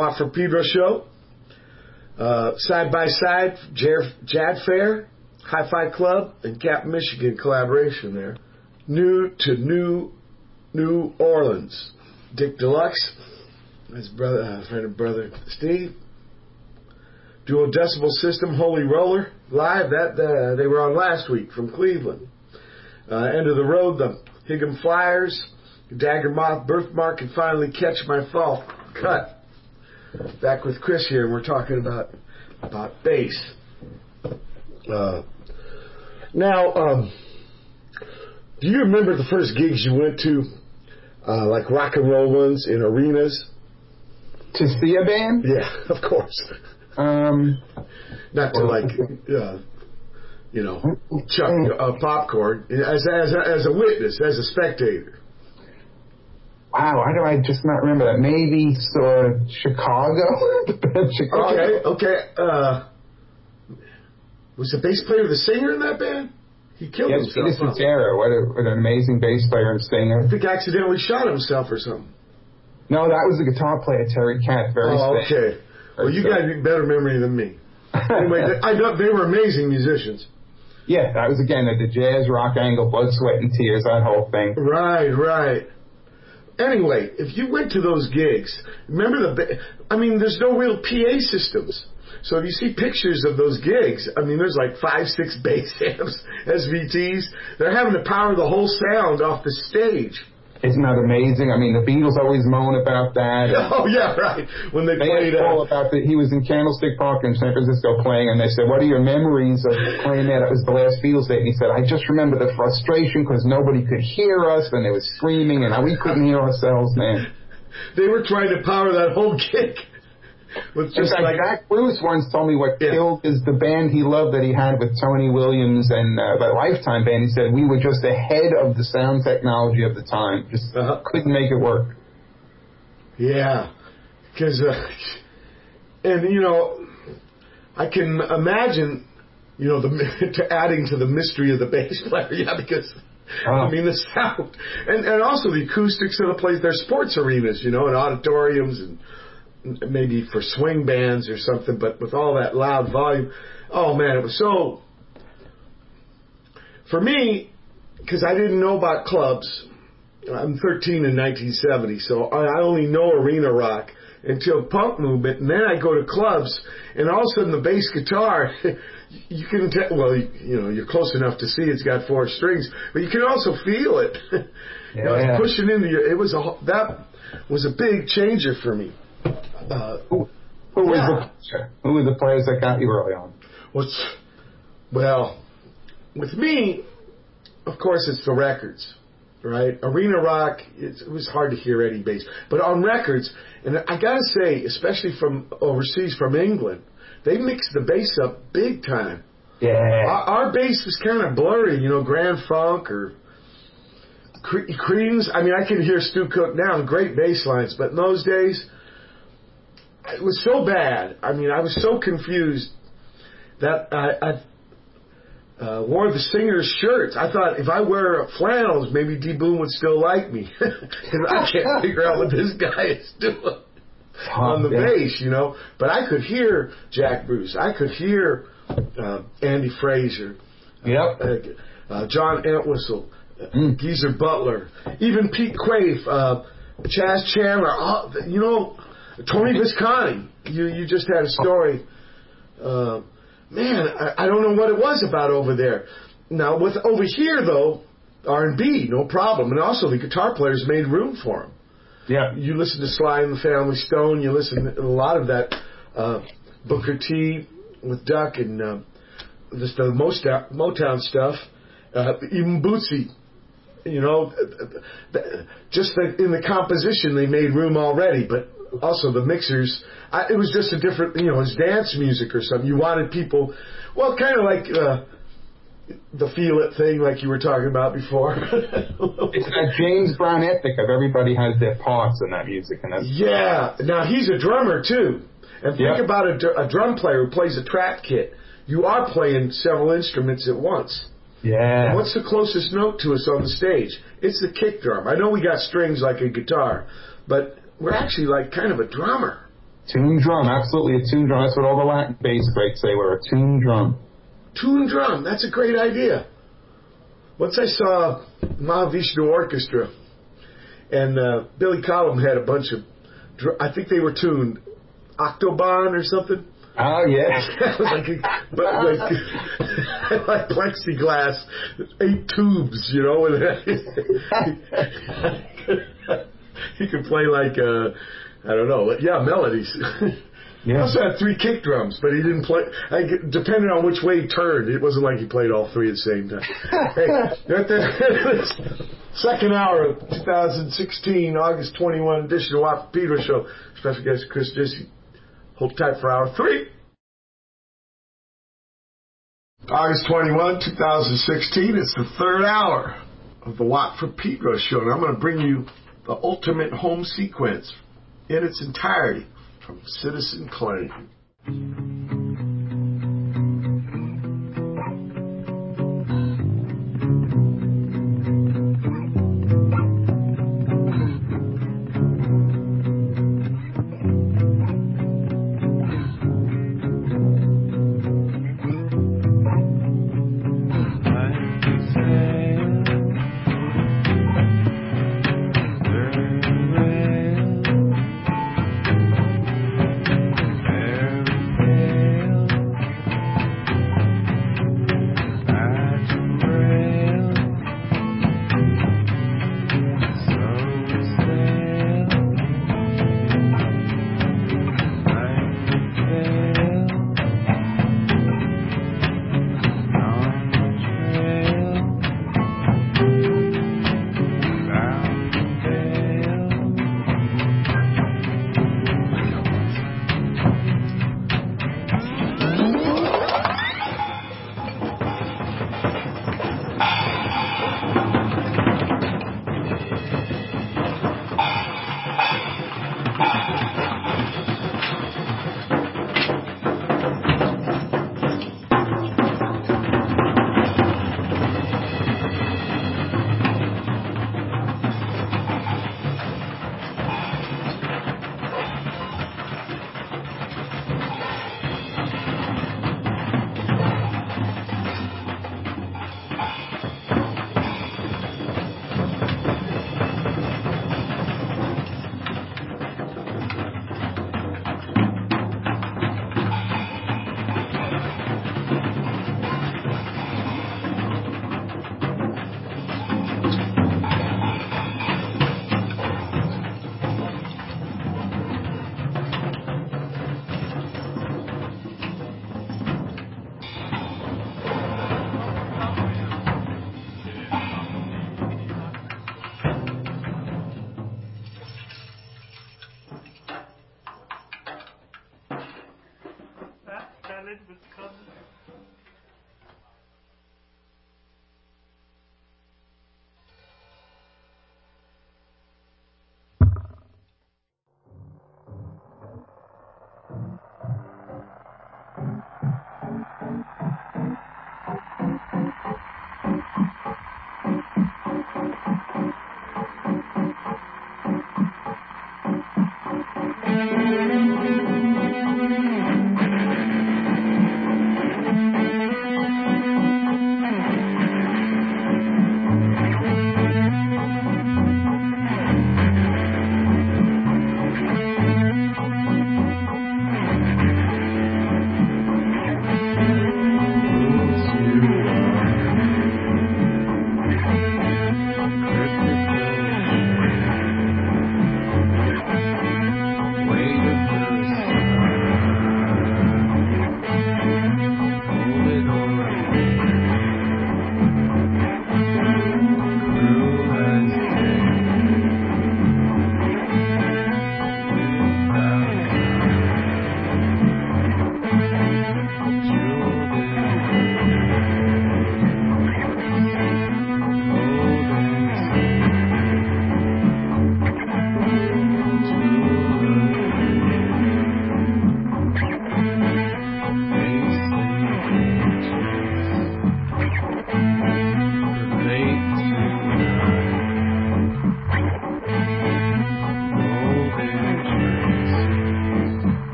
Watt from Pedro show. Side by Side, Jad Fair, Hi-Fi Club, and Cap Michigan collaboration there. New to New Orleans. Dick Deluxe, his brother, friend of brother Steve. Duodecibel System, Holy Roller, live. That they were on last week from Cleveland. End of the Road, the Higham Flyers, Dagger Moth, Birthmark, and finally Catch My Fall. Cut. Back with Chris here, and we're talking about bass. Now, do you remember the first gigs you went to, like rock and roll ones in arenas? To see a band? Yeah, of course. Not to chuck popcorn as a witness, as a spectator. Wow, why do I just not remember that? Maybe Chicago? The band Chicago. Okay. Was the bass player the singer in that band? He killed himself. Yes, Peter Cetera. What an amazing bass player and singer. I think he accidentally shot himself or something. No, that was the guitar player, Terry Katz. Okay. Well, you guys have better memory than me. Anyway, they were amazing musicians. Yeah, that was, again, the jazz rock angle, Blood, Sweat, and Tears, that whole thing. Right. Anyway, if you went to those gigs, remember there's no real PA systems. So if you see pictures of those gigs, there's like 5-6 bass amps, SVTs. They're having to power the whole sound off the stage. Isn't that amazing? The Beatles always moan about that. Oh, yeah, right. When they played... Paul about that. He was in Candlestick Park in San Francisco playing, and they said, what are your memories of playing there? That was the last Beatles date. And he said, I just remember the frustration because nobody could hear us, and they were screaming, and we couldn't hear ourselves, man. They were trying to power that whole gig. With just Jack Bruce once told me what killed is the band he loved that he had with Tony Williams and the Lifetime band. He said we were just ahead of the sound technology of the time. Just couldn't make it work. Yeah, because I can imagine adding to the mystery of the bass player. Yeah, because the sound and also the acoustics of the place. They're sports arenas, and auditoriums and. Maybe for swing bands or something, but with all that loud volume, oh man, it was so. For me, because I didn't know about clubs, I'm 13 in 1970, so I only know arena rock until punk movement, and then I go to clubs, and all of a sudden the bass guitar, you can tell. Well, you're close enough to see it's got 4 strings, but you can also feel it. It's pushing into you. That was a big changer for me. Who were the players that got you early on? Well, with me, of course, it's the records, right? Arena rock, it was hard to hear Eddie bass. But on records, and I got to say, especially from overseas, from England, they mixed the bass up big time. Yeah. Our bass was kind of blurry, Grand Funk or Creams. I can hear Stu Cook now, great bass lines, but in those days, it was so bad. I was so confused that I wore the singer's shirts. I thought if I wear flannels, maybe D. Boon would still like me. And I can't figure out what this guy is doing on the bass, But I could hear Jack Bruce. I could hear Andy Fraser. Yep. John Entwistle. Geezer Butler. Even Pete Quaife. Chaz Chandler. Tony Visconti, you just had a story. I don't know what it was about over there. Now, over here, though, R&B, no problem. And also the guitar players made room for them. Yeah. You listen to Sly and the Family Stone. You listen to a lot of that Booker T with Duck and just the Motown stuff. Even Bootsy. Just in the composition, they made room already, but also the mixers, it was just a different, it was dance music or something. You wanted people, kind of like the Feel It thing like you were talking about before. It's that James Brown ethic of everybody has their parts in that music. Yeah. Now, he's a drummer, too. And think about a drum player who plays a trap kit. You are playing several instruments at once. Yeah. And what's the closest note to us on the stage? It's the kick drum. I know we got strings like a guitar, but we're actually like kind of a drummer. Tuned drum, absolutely a tuned drum. That's what all the Latin bass greats say, we're a tuned drum. Tuned drum, that's a great idea. Once I saw Mahavishnu Orchestra, and Billy Cobham had a bunch of, I think they were tuned, Octoban or something. Oh, yeah. like plexiglass, 8 tubes, you know. He could play like, I don't know, melodies. He also had 3 kick drums, but he didn't play. Depending on which way he turned, it wasn't like he played all 3 at the same time. Hey, at the second hour of 2016, August 21 edition of Watt from Pedro Show. Special guest Chris Dissy. Hold tight for hour 3. August 21, 2016. It's the third hour of the Watt from Pedro Show, and I'm going to bring you the ultimate home sequence in its entirety from Citizen Claim. Every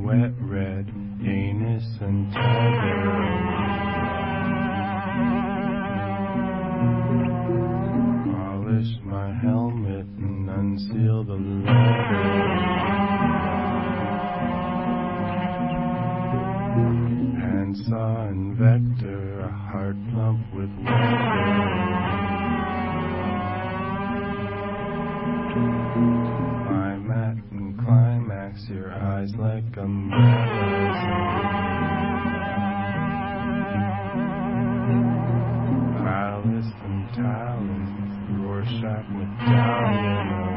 wet red anus and tether. Polish my helmet and unseal the letter. Handsaw and vector, a heart lump with weather. Climat and climax, your eyes like umbrellas. Palace and talons, Rorschach medallion.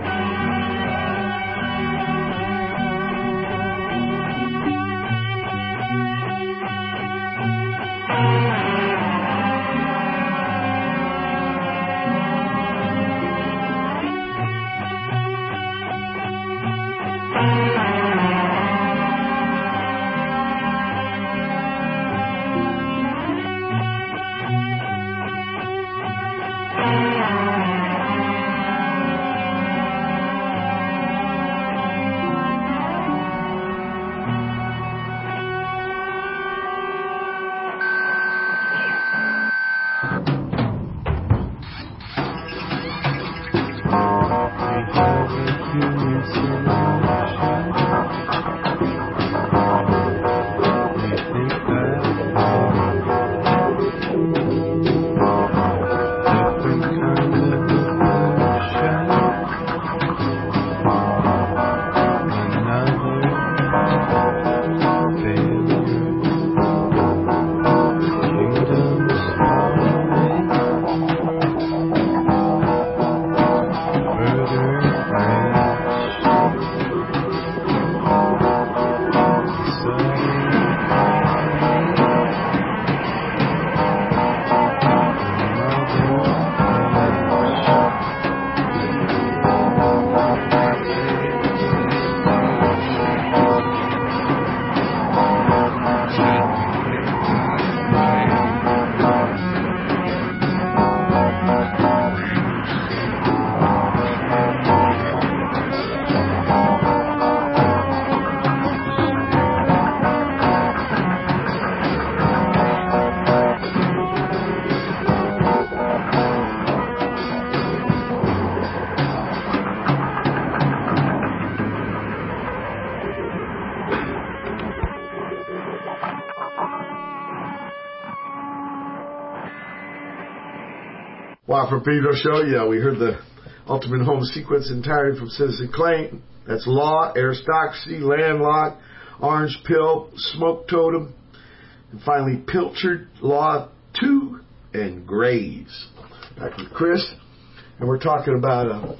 Wow, from Pedro Show, yeah, we heard the Ultimate Home sequence entirely from Citizen Clayton. That's Law, Aristocracy, Landlocked, Orange Pill, Smoke Totem, and finally Pilchard, Law 2, and Graves. Back with Chris, and we're talking about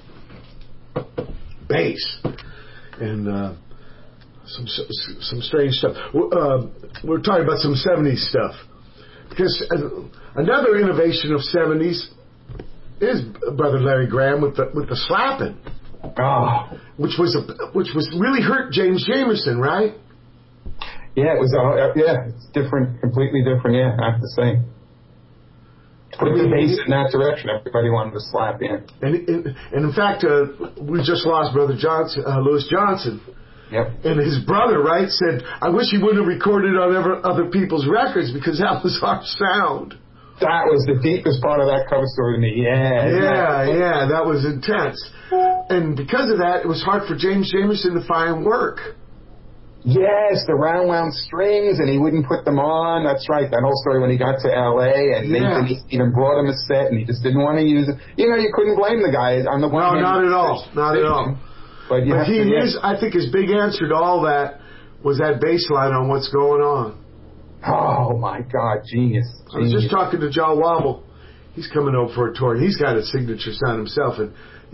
bass and some strange stuff. We're talking about some 70s stuff. Because another innovation of 70s is Brother Larry Graham with the slapping, which was really hurt James Jamerson, right? Yeah, it was. It's different, completely different. Yeah, I have to say. Put the bass in that direction. Everybody wanted to slap in. And in fact, we just lost Brother Johnson, Louis Johnson. Yep. And his brother, right, said, "I wish he wouldn't have recorded on other people's records because that was our sound." That was the deepest part of that cover story to me. Yeah, that was intense. And because of that, it was hard for James Jamerson to find work. Yes, the round strings, and he wouldn't put them on. That's right. That whole story when he got to L.A. and Nathan even brought him a set, and he just didn't want to use it. You know, you couldn't blame the guy. On the one hand, not at all. Not at all. But I think his big answer to all that was that bass line on What's Going On. Oh, my God, genius. I was just talking to John Wobble. He's coming over for a tour, and he's got a signature sound himself, and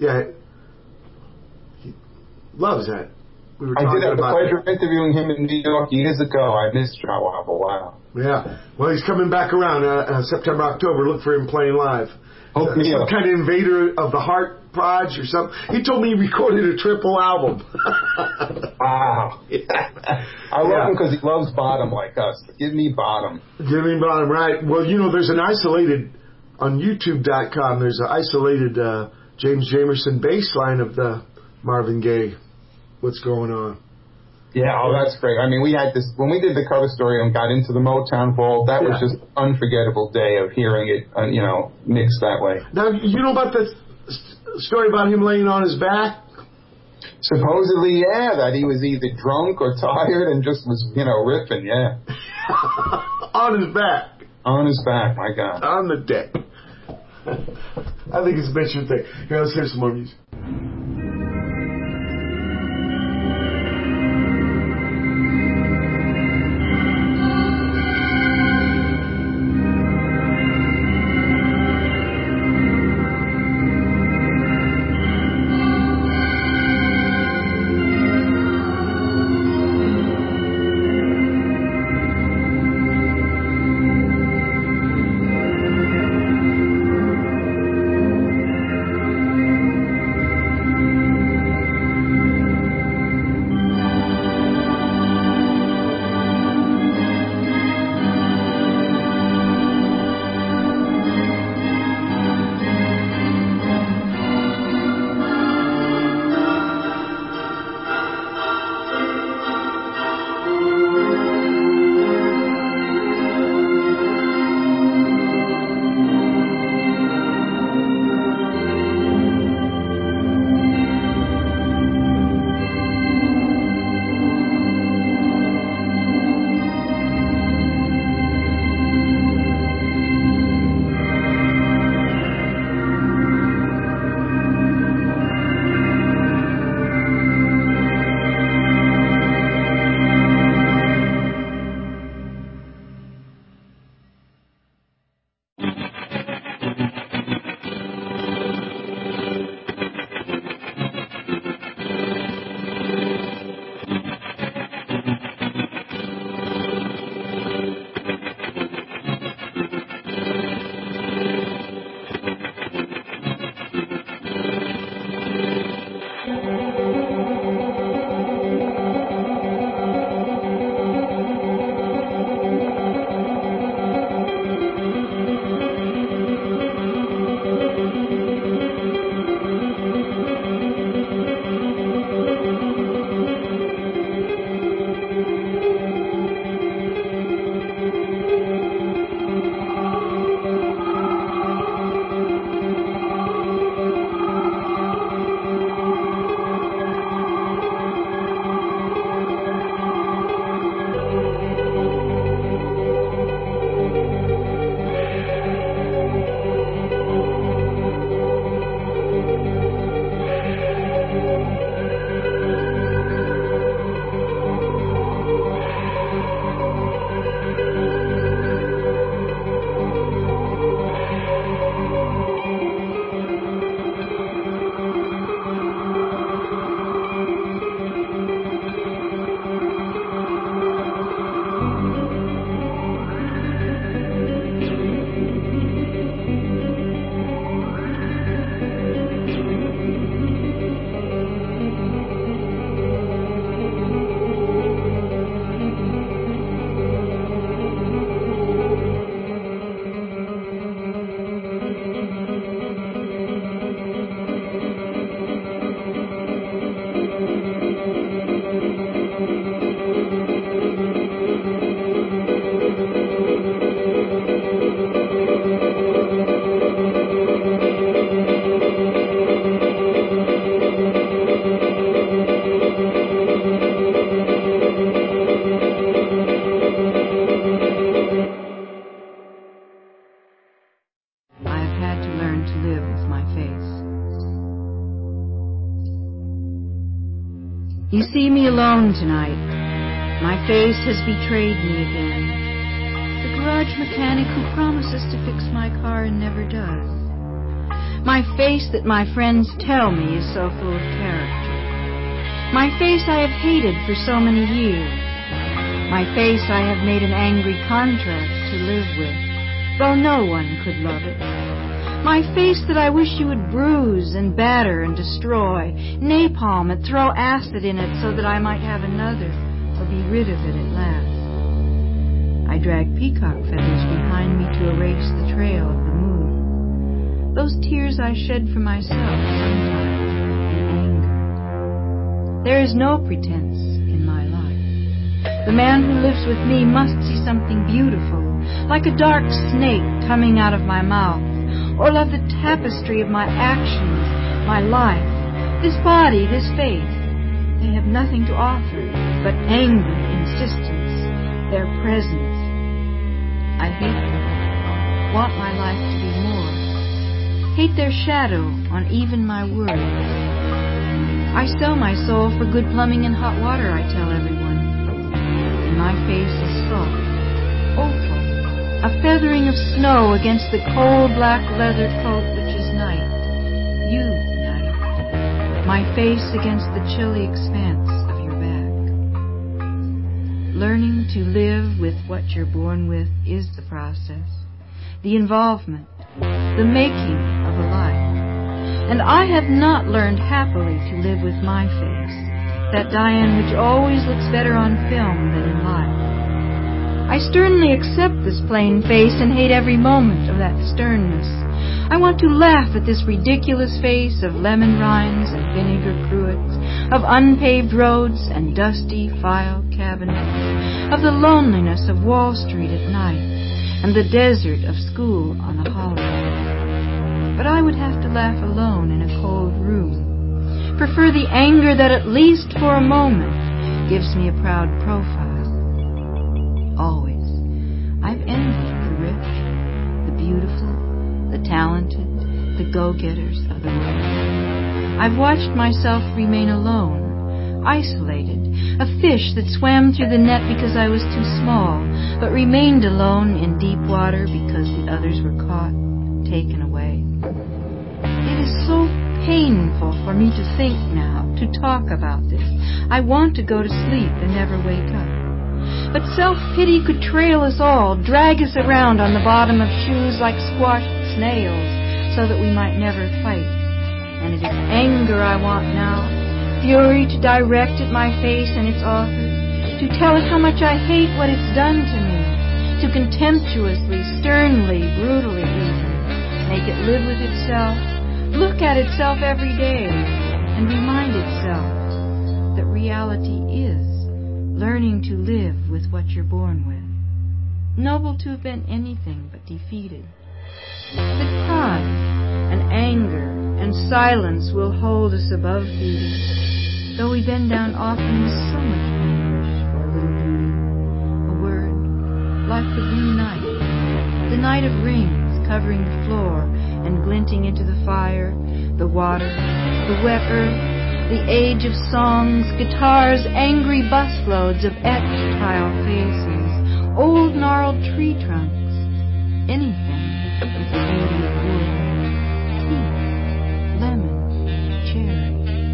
he loves that. We were I did have the pleasure of interviewing him in New York years ago. I missed John Wobble. Wow. Yeah. Well, he's coming back around September, October. Look for him playing live. Some kind of Invader of the Heart Proj or something. He told me he recorded a triple album. Wow. I love him because he loves bottom like us. Give me bottom. Give me bottom, right. Well, there's an isolated, on YouTube.com, there's an isolated James Jamerson bass line of the Marvin Gaye, What's Going On. Yeah, oh, that's great. I mean, we had this, when we did the cover story and got into the Motown Vault, that was just an unforgettable day of hearing it, mixed that way. Now, you know about the story about him laying on his back? Supposedly, yeah, that he was either drunk or tired and just was, ripping, yeah. On his back. On his back, my God. On the deck. I think it's a bitchin' thing. Here, let's hear some more music. You see me alone tonight. My face has betrayed me again. The garage mechanic who promises to fix my car and never does. My face that my friends tell me is so full of character. My face I have hated for so many years. My face I have made an angry contract to live with, though no one could love it. My face that I wish you would bruise and batter and destroy, napalm it, throw acid in it so that I might have another, or be rid of it at last. I drag peacock feathers behind me to erase the trail of the moon. Those tears I shed for myself sometimes in anger. There is no pretense in my life. The man who lives with me must see something beautiful, like a dark snake coming out of my mouth, or love the tapestry of my actions, my life, this body, this faith. They have nothing to offer but anger, insistence, their presence. I hate them, want my life to be more, hate their shadow on even my words. I sell my soul for good plumbing and hot water, I tell everyone. And my face is soft, opal, a feathering of snow against the cold black leather coat which is night. You, night. My face against the chilly expanse of your back. Learning to live with what you're born with is the process, the involvement, the making of a life. And I have not learned happily to live with my face, that Diane which always looks better on film than in life. I sternly accept this plain face and hate every moment of that sternness. I want to laugh at this ridiculous face of lemon rinds and vinegar cruets, of unpaved roads and dusty file cabinets, of the loneliness of Wall Street at night and the desert of school on a holiday. But I would have to laugh alone in a cold room, prefer the anger that at least for a moment gives me a proud profile. Always, I've envied the rich, the beautiful, the talented, the go-getters of the world. I've watched myself remain alone, isolated, a fish that swam through the net because I was too small, but remained alone in deep water because the others were caught, taken away. It is so painful for me to think now, to talk about this. I want to go to sleep and never wake up. But self-pity could trail us all, drag us around on the bottom of shoes like squashed snails, so that we might never fight. And it is anger I want now, fury to direct at my face and its author, to tell it how much I hate what it's done to me, to contemptuously, sternly, brutally even, make it live with itself, look at itself every day, and remind itself that reality is learning to live with what you're born with. Noble to have been anything but defeated. That pride and anger and silence will hold us above beauty, though we bend down often with so much anguish for a little beauty. A word, like the blue night, the night of rings covering the floor and glinting into the fire, the water, the wet earth, the age of songs, guitars, angry busloads of etched tile faces, old gnarled tree trunks, anything with the beauty of wood, tea, lemon, cherry.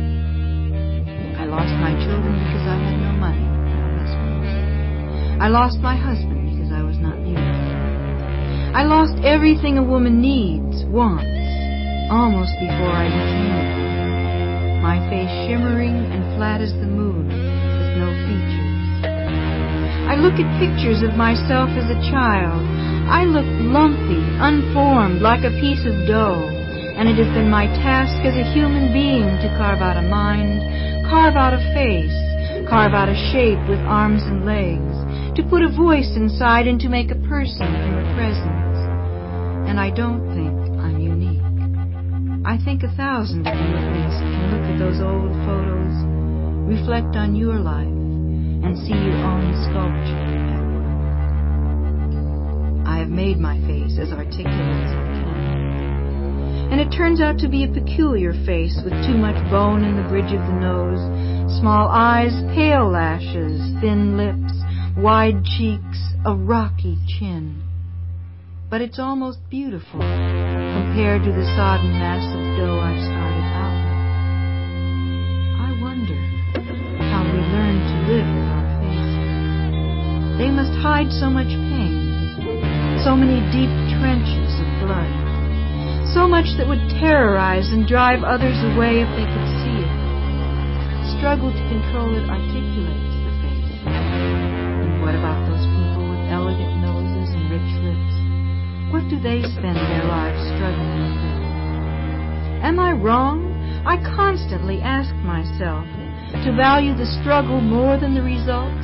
I lost my children because I had no money, no husband. I lost my husband because I was not beautiful. I lost everything a woman needs, wants, almost before I became it. My face shimmering and flat as the moon, with no features. I look at pictures of myself as a child. I look lumpy, unformed, like a piece of dough, and it has been my task as a human being to carve out a mind, carve out a face, carve out a shape with arms and legs, to put a voice inside and to make a person from a presence. And I don't think I'm unique. I think 1,000 of you at least can look at those old photos, reflect on your life, and see your own sculpture at work. I have made my face as articulate as I can. And it turns out to be a peculiar face with too much bone in the bridge of the nose, small eyes, pale lashes, thin lips, wide cheeks, a rocky chin. But it's almost beautiful compared to the sodden mass of dough I've started out with. I wonder how we learn to live with our faces. They must hide so much pain, so many deep trenches of blood, so much that would terrorize and drive others away if they could see it. Struggle to control it articulates the face. And what about those people with elegant noses and rich lips? What do they spend their lives struggling with? Am I wrong? I constantly ask myself to value the struggle more than the results,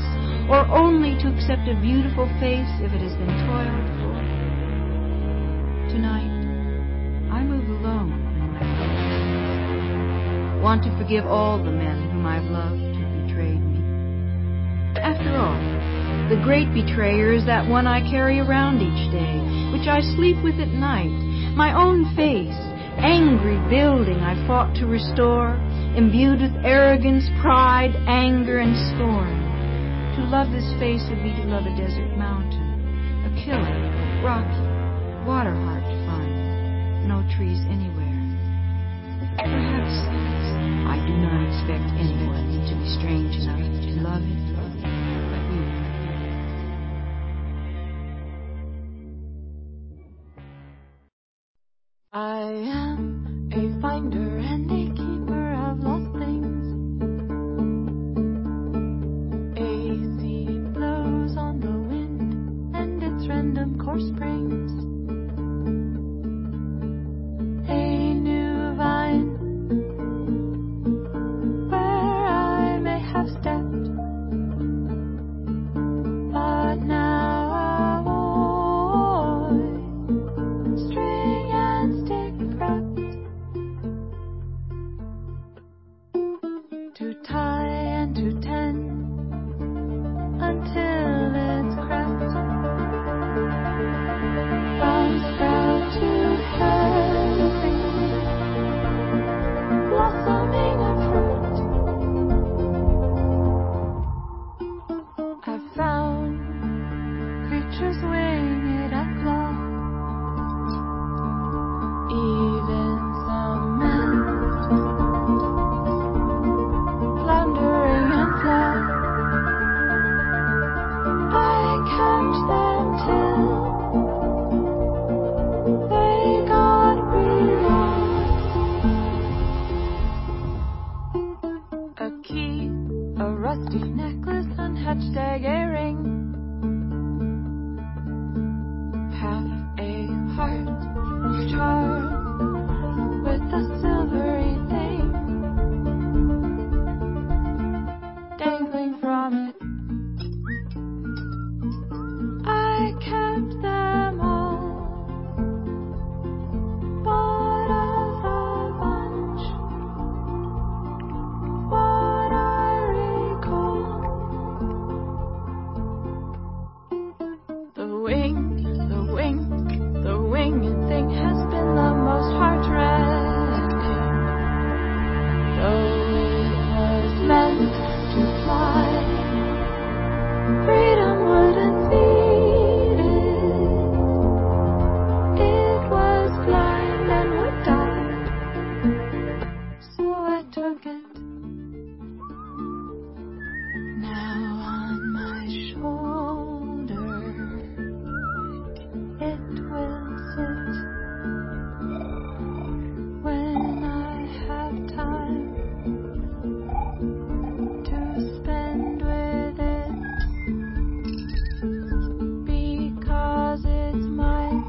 or only to accept a beautiful face if it has been toiled for. Tonight, I move alone in my thoughts. Want to forgive all the men whom I've loved who betrayed me. After all, the great betrayer is that one I carry around each day, which I sleep with at night, my own face, angry building I fought to restore, imbued with arrogance, pride, anger, and scorn. To love this face would be to love a desert mountain, a killer, rocky, water hard to find, no trees anywhere. Perhaps I do not expect anyone to be strange enough to love it, but you. I am a finder and a keeper of lost things. A seed blows on the wind and its random course brings a new vine where I may have stepped, but now a void, string and stick wrapped, to tie and to tend until it's cracked. From sprout to herring, blossoming a fruit, I've found creatures winged and clawed, even some men floundering and flawed. I kept them till they got beyond. A key, a rusty necklace, unhatched egg, a ring, half a heart charmed with a silvery thing dangling from it. I kept them all, bought of a bunch, what I recall. The winged thing has been the most heart-rending, though it was meant to fly. Freedom wouldn't feed it. It was blind and would die, so I took it. Now on my shoulder it will sit when I have time to spend with it, because it's mine.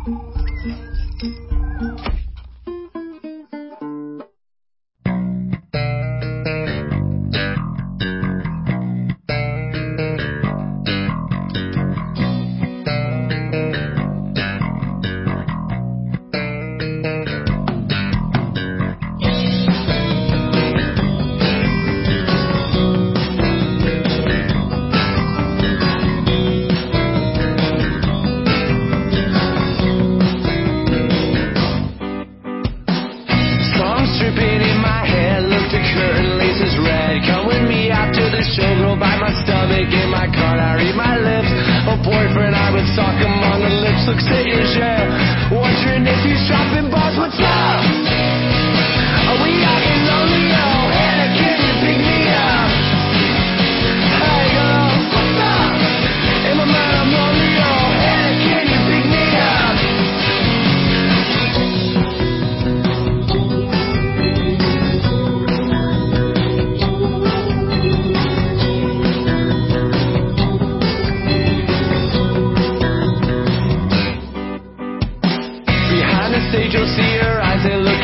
Songs dripping in my head, look the curtain, laces red. Come with me after the show, girl, bite my stomach, in my card, I read my lips. A boyfriend, I would sock him on the lips, looks at your share, wondering if he's dropping balls, what's up? Are we out in lonely, oh, Hannah, can you pick me up? Hey girl, what's up? In my mind I'm lonely, oh, Hannah, can you pick me up? Behind the stage you'll see her eyes, they look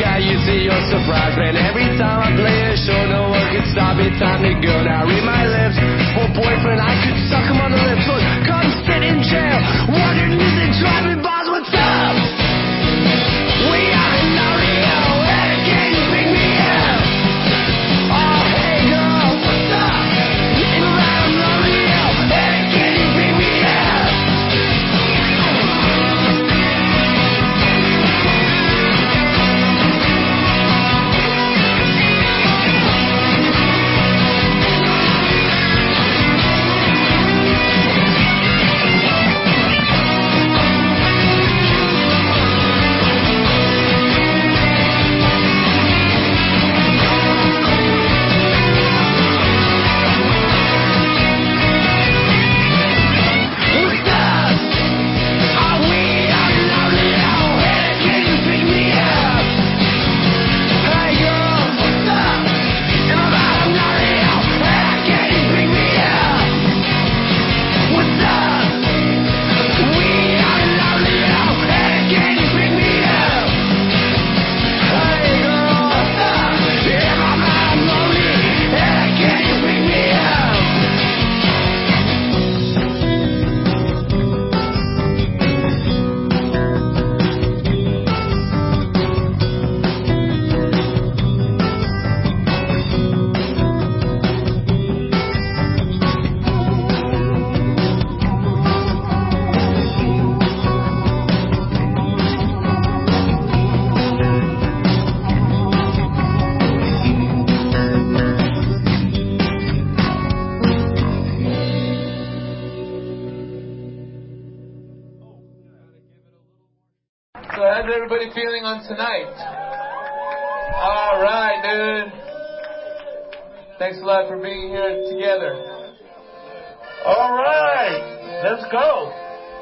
everybody feeling on tonight? All right, dude. Thanks a lot for being here together. All right, let's go.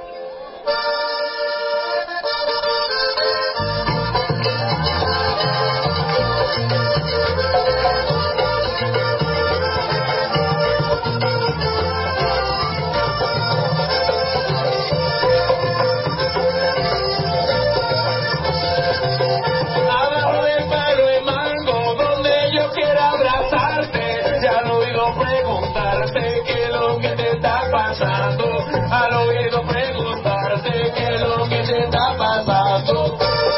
Al oído preguntarte qué es lo que te está pasando.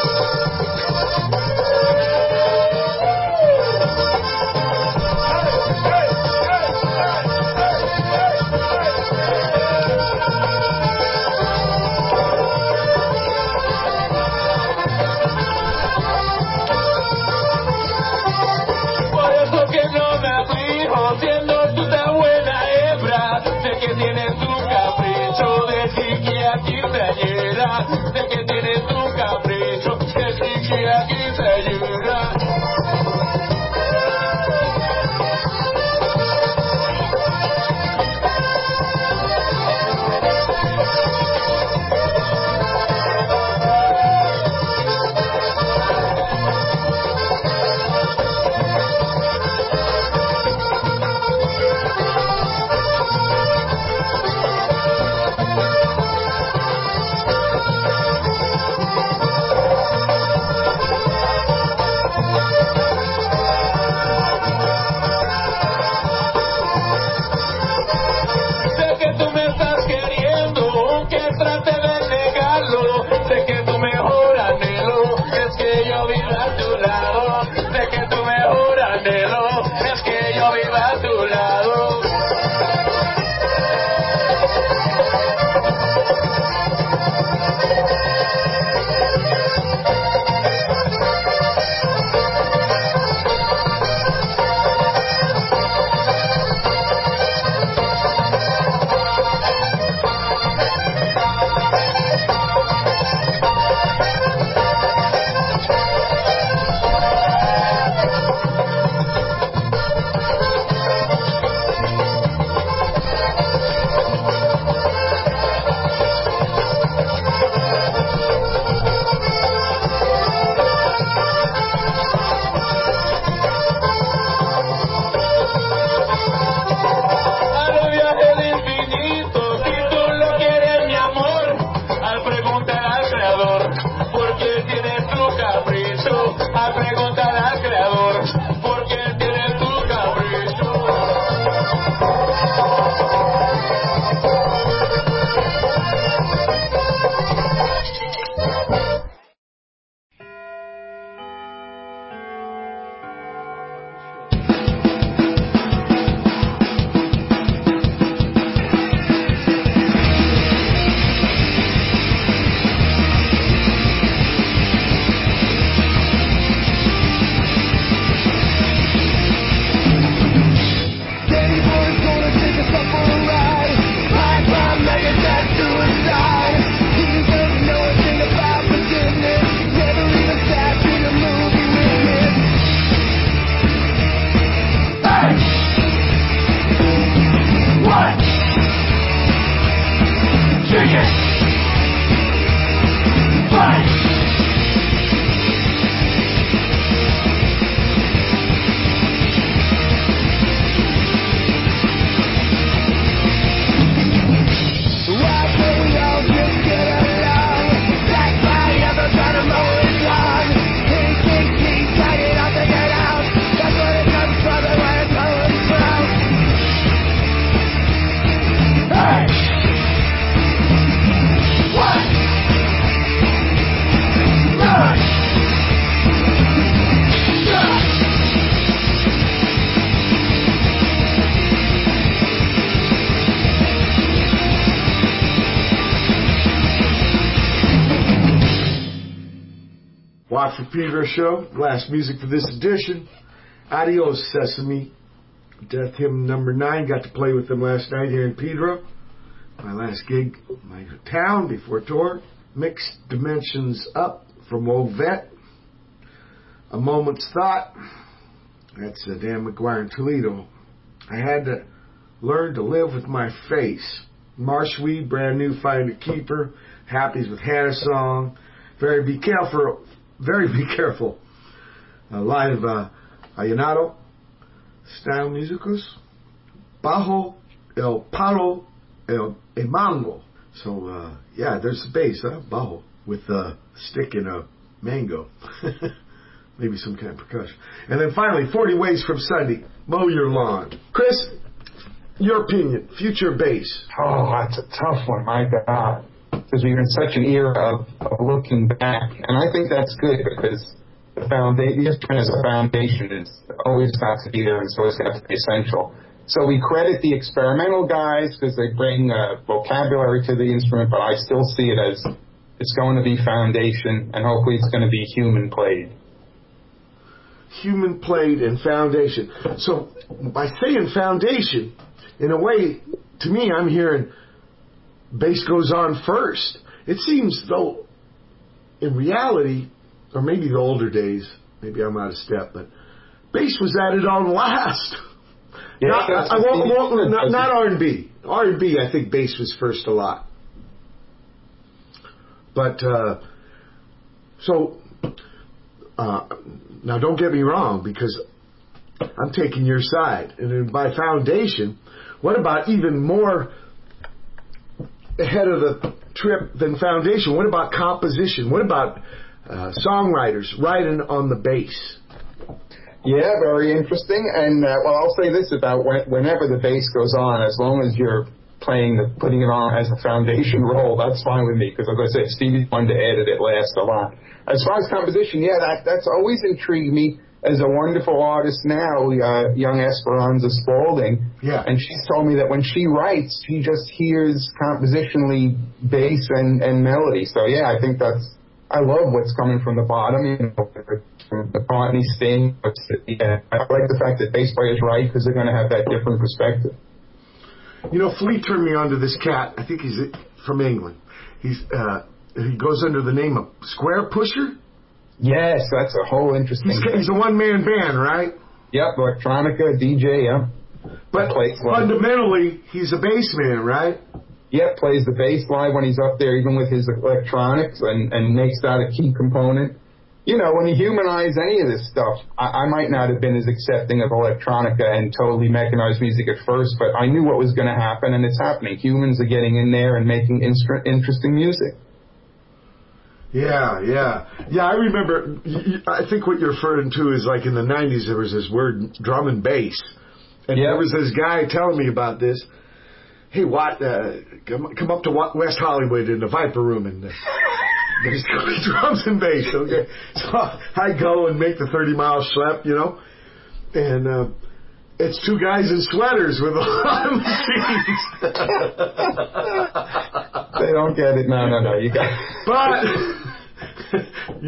Por eso que no me aflijo, siendo tú tan buena hembra, sé que tienes tu capricho de chiquilla quinceañera, sé que tienes tu capricho de chiquilla quinceañera. Sé que tú me estás queriendo, aunque trate de negarlo. Sé que tu mejor anhelo es que yo viva a tu lado. Sé que tu mejor anhelo es que yo viva a tu lado. Al viaje del infinito, si tú lo quieres, mi amor, al preguntar al creador, ¿por qué tienes tu capricho? Al preguntar al creador, ¿por qué tienes tu capricho? Danny Boy's gonna take us up on a ride. High crime, Megadeth, suicide. He doesn't know a thing about forgiveness. Never even sat in a movie with kids. Hey! What? Chicken! Fight! Why can't we all just get along? That's why ever trying to mow his lawn. KKT, tied it up and get out. That's what it comes from and where it's going from. Hey! What? Run! Watch for Pedro Show. Last music for this edition. Adios, Sesame. Death Hymn number 9. Got to play with them last night here in Pedro. My last gig, my town before tour. Mixed Dimensions Up from Old Vet. A Moment's Thought. That's Dan McGuire in Toledo. I Had to Learn to Live with My Face. Marshweed, Brand New, Find a Keeper. Happy's with Hannah Song. Very Be Careful. Live Ayanado. Style Musicos. Bajo El Palo El Mango. So, yeah, there's the bass, huh? Bajo. With a stick and a mango. Maybe some kind of percussion. And then finally, 40 Ways from Sunday. Mow Your Lawn. Chris, your opinion. Future bass. Oh, that's a tough one. My God. Because we're in such an era of looking back. And I think that's good because the instrument as a foundation is always got to be there and it's always got to be essential. So we credit the experimental guys because they bring vocabulary to the instrument, but I still see it as it's going to be foundation, and hopefully it's going to be human played. Human played and foundation. So by saying foundation, in a way, to me, I'm hearing bass goes on first. It seems though, in reality, or maybe the older days, maybe I'm out of step, but bass was added on last. Yeah, not R&B. R&B, I think bass was first a lot. But, now don't get me wrong, because I'm taking your side. And then by foundation, what about even more ahead of the trip than foundation? What about composition? What about songwriters writing on the bass? Yeah, very interesting. And, I'll say this about whenever the bass goes on, as long as you're putting it on as a foundation role, that's fine with me, because like I said, Stevie Wonder added it last a lot. As far as composition, yeah, that's always intrigued me as a wonderful artist now, young Esperanza Spalding. Yeah. And she's told me that when she writes, she just hears compositionally bass and melody. So yeah, I think I love what's coming from the bottom, from the McCartney, Sting. Yeah, I like the fact that bass players write because they're going to have that different perspective. You know, Flea turned me on to this cat. I think he's from England. He goes under the name of Square Pusher. Yes, that's a whole interesting thing. He's a one-man band, right? Yep, electronica, DJ, yeah. But fundamentally, he's a bass man, right? Yep, plays the bass live when he's up there, even with his electronics, and makes that a key component. You know, when you humanize any of this stuff, I might not have been as accepting of electronica and totally mechanized music at first, but I knew what was going to happen, and it's happening. Humans are getting in there and making interesting music. Yeah. I remember, I think what you're referring to is like in the 90s, there was this word drum and bass. And there was this guy telling me about this. Hey, Watt, come up to West Hollywood in the Viper Room and there's drums and bass, okay? So I go and make the 30-mile schlep, you know, and it's two guys in sweaters with a lot of machines. They don't get it. No, you got it. But,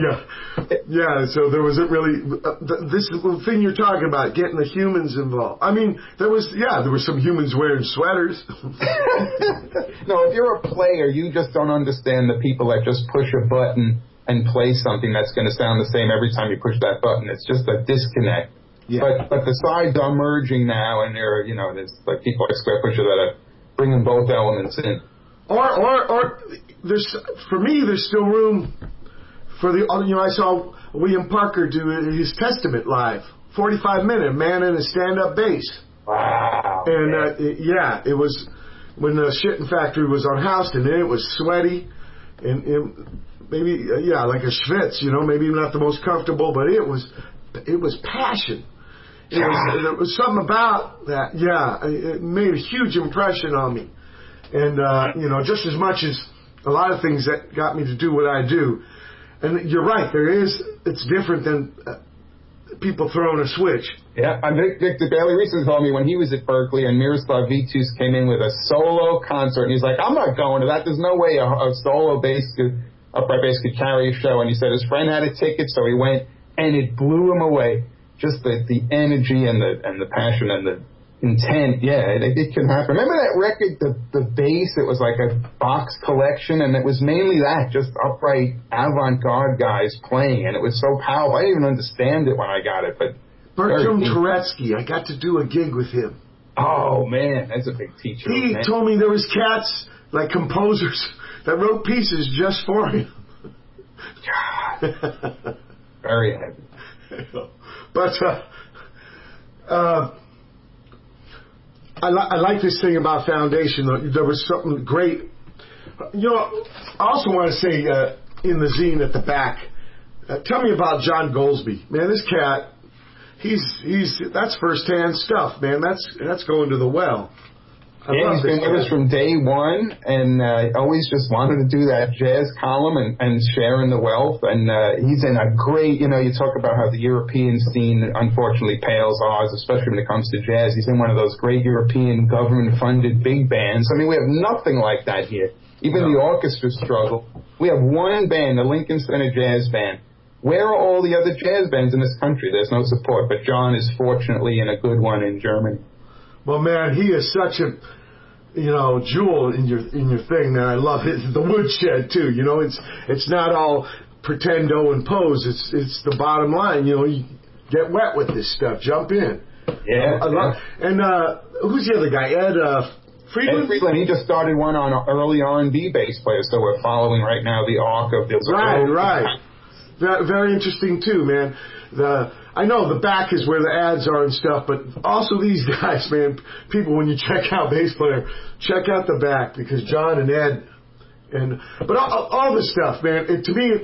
yeah, so there wasn't really, this thing you're talking about, getting the humans involved. I mean, there were some humans wearing sweaters. No, if you're a player, you just don't understand the people that just push a button and play something that's going to sound the same every time you push that button. It's just a disconnect. Yeah. But the sides are merging now, and there's like people like Square Pusher that are bringing both elements in. Or for me, there's still room for I saw William Parker do his Testament live, 45-minute, man in a stand-up bass. Wow. And it was when the Shitting Factory was on Houston, and it was sweaty, and maybe like a schwitz, maybe not the most comfortable, but it was passion. There was something about that. Yeah, it made a huge impression on me, and just as much as a lot of things that got me to do what I do. And you're right, it's different than people throwing a switch. Yeah, Victor Bailey recently told me when he was at Berkeley and Miroslav Vitus came in with a solo concert, and he's like, I'm not going to that. There's no way a solo upright bass could carry a show. And he said his friend had a ticket, so he went, and it blew him away. Just the energy and the passion and intent, it can happen. Remember that record, the bass? It was like a box collection, and it was mainly that, just upright avant-garde guys playing, and it was so powerful. I didn't even understand it when I got it, but Bertram Turetsky, I got to do a gig with him. Oh man, that's a big teacher. He told me there was cats, like composers, that wrote pieces just for him. God. Very heavy. But I like this thing about Foundation. There was something great. You know, I also want to say in the zine at the back, tell me about John Goldsby. Man, this cat, that's first-hand stuff, man. That's going to the well. He's been with us from day one, and always just wanted to do that jazz column and sharing the wealth. And he's in a great, you talk about how the European scene unfortunately pales ours, especially when it comes to jazz. He's in one of those great European government-funded big bands. I mean, we have nothing like that here. Even the orchestra struggle. We have one band, the Lincoln Center Jazz Band. Where are all the other jazz bands in this country? There's no support, but John is fortunately in a good one in Germany. Well, man, he is such a, jewel in your thing, man. I love it. The woodshed too. It's not all pretendo and pose. It's the bottom line. You get wet with this stuff. Jump in. Yeah. I love. And who's the other guy? Ed Friedland? Ed Friedland. He just started one on early R&B bass players. So we're following right now the arc of the. Right. Very interesting too, man. I know the back is where the ads are and stuff, but also these guys, man, people, when you check out Bass Player, check out the back, because John and Ed, but all this stuff, man, to me,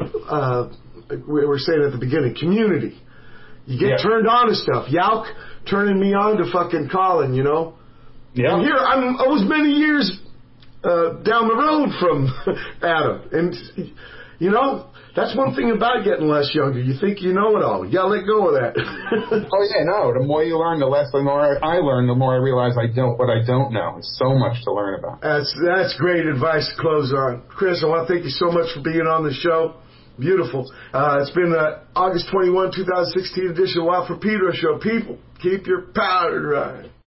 we were saying at the beginning, community. You get turned on to stuff. Yauk turning me on to fucking Colin, Yeah. And here, I was many years down the road from Adam, and, that's one thing about getting less younger. You think you know it all. You gotta let go of that. The more you learn, the more I learn, the more I realize what I don't know. There's so much to learn about. That's great advice to close on. Chris, I want to thank you so much for being on the show. Beautiful. It's been August 21, 2016 edition of Watt from Pedro Show. People, keep your powder dry.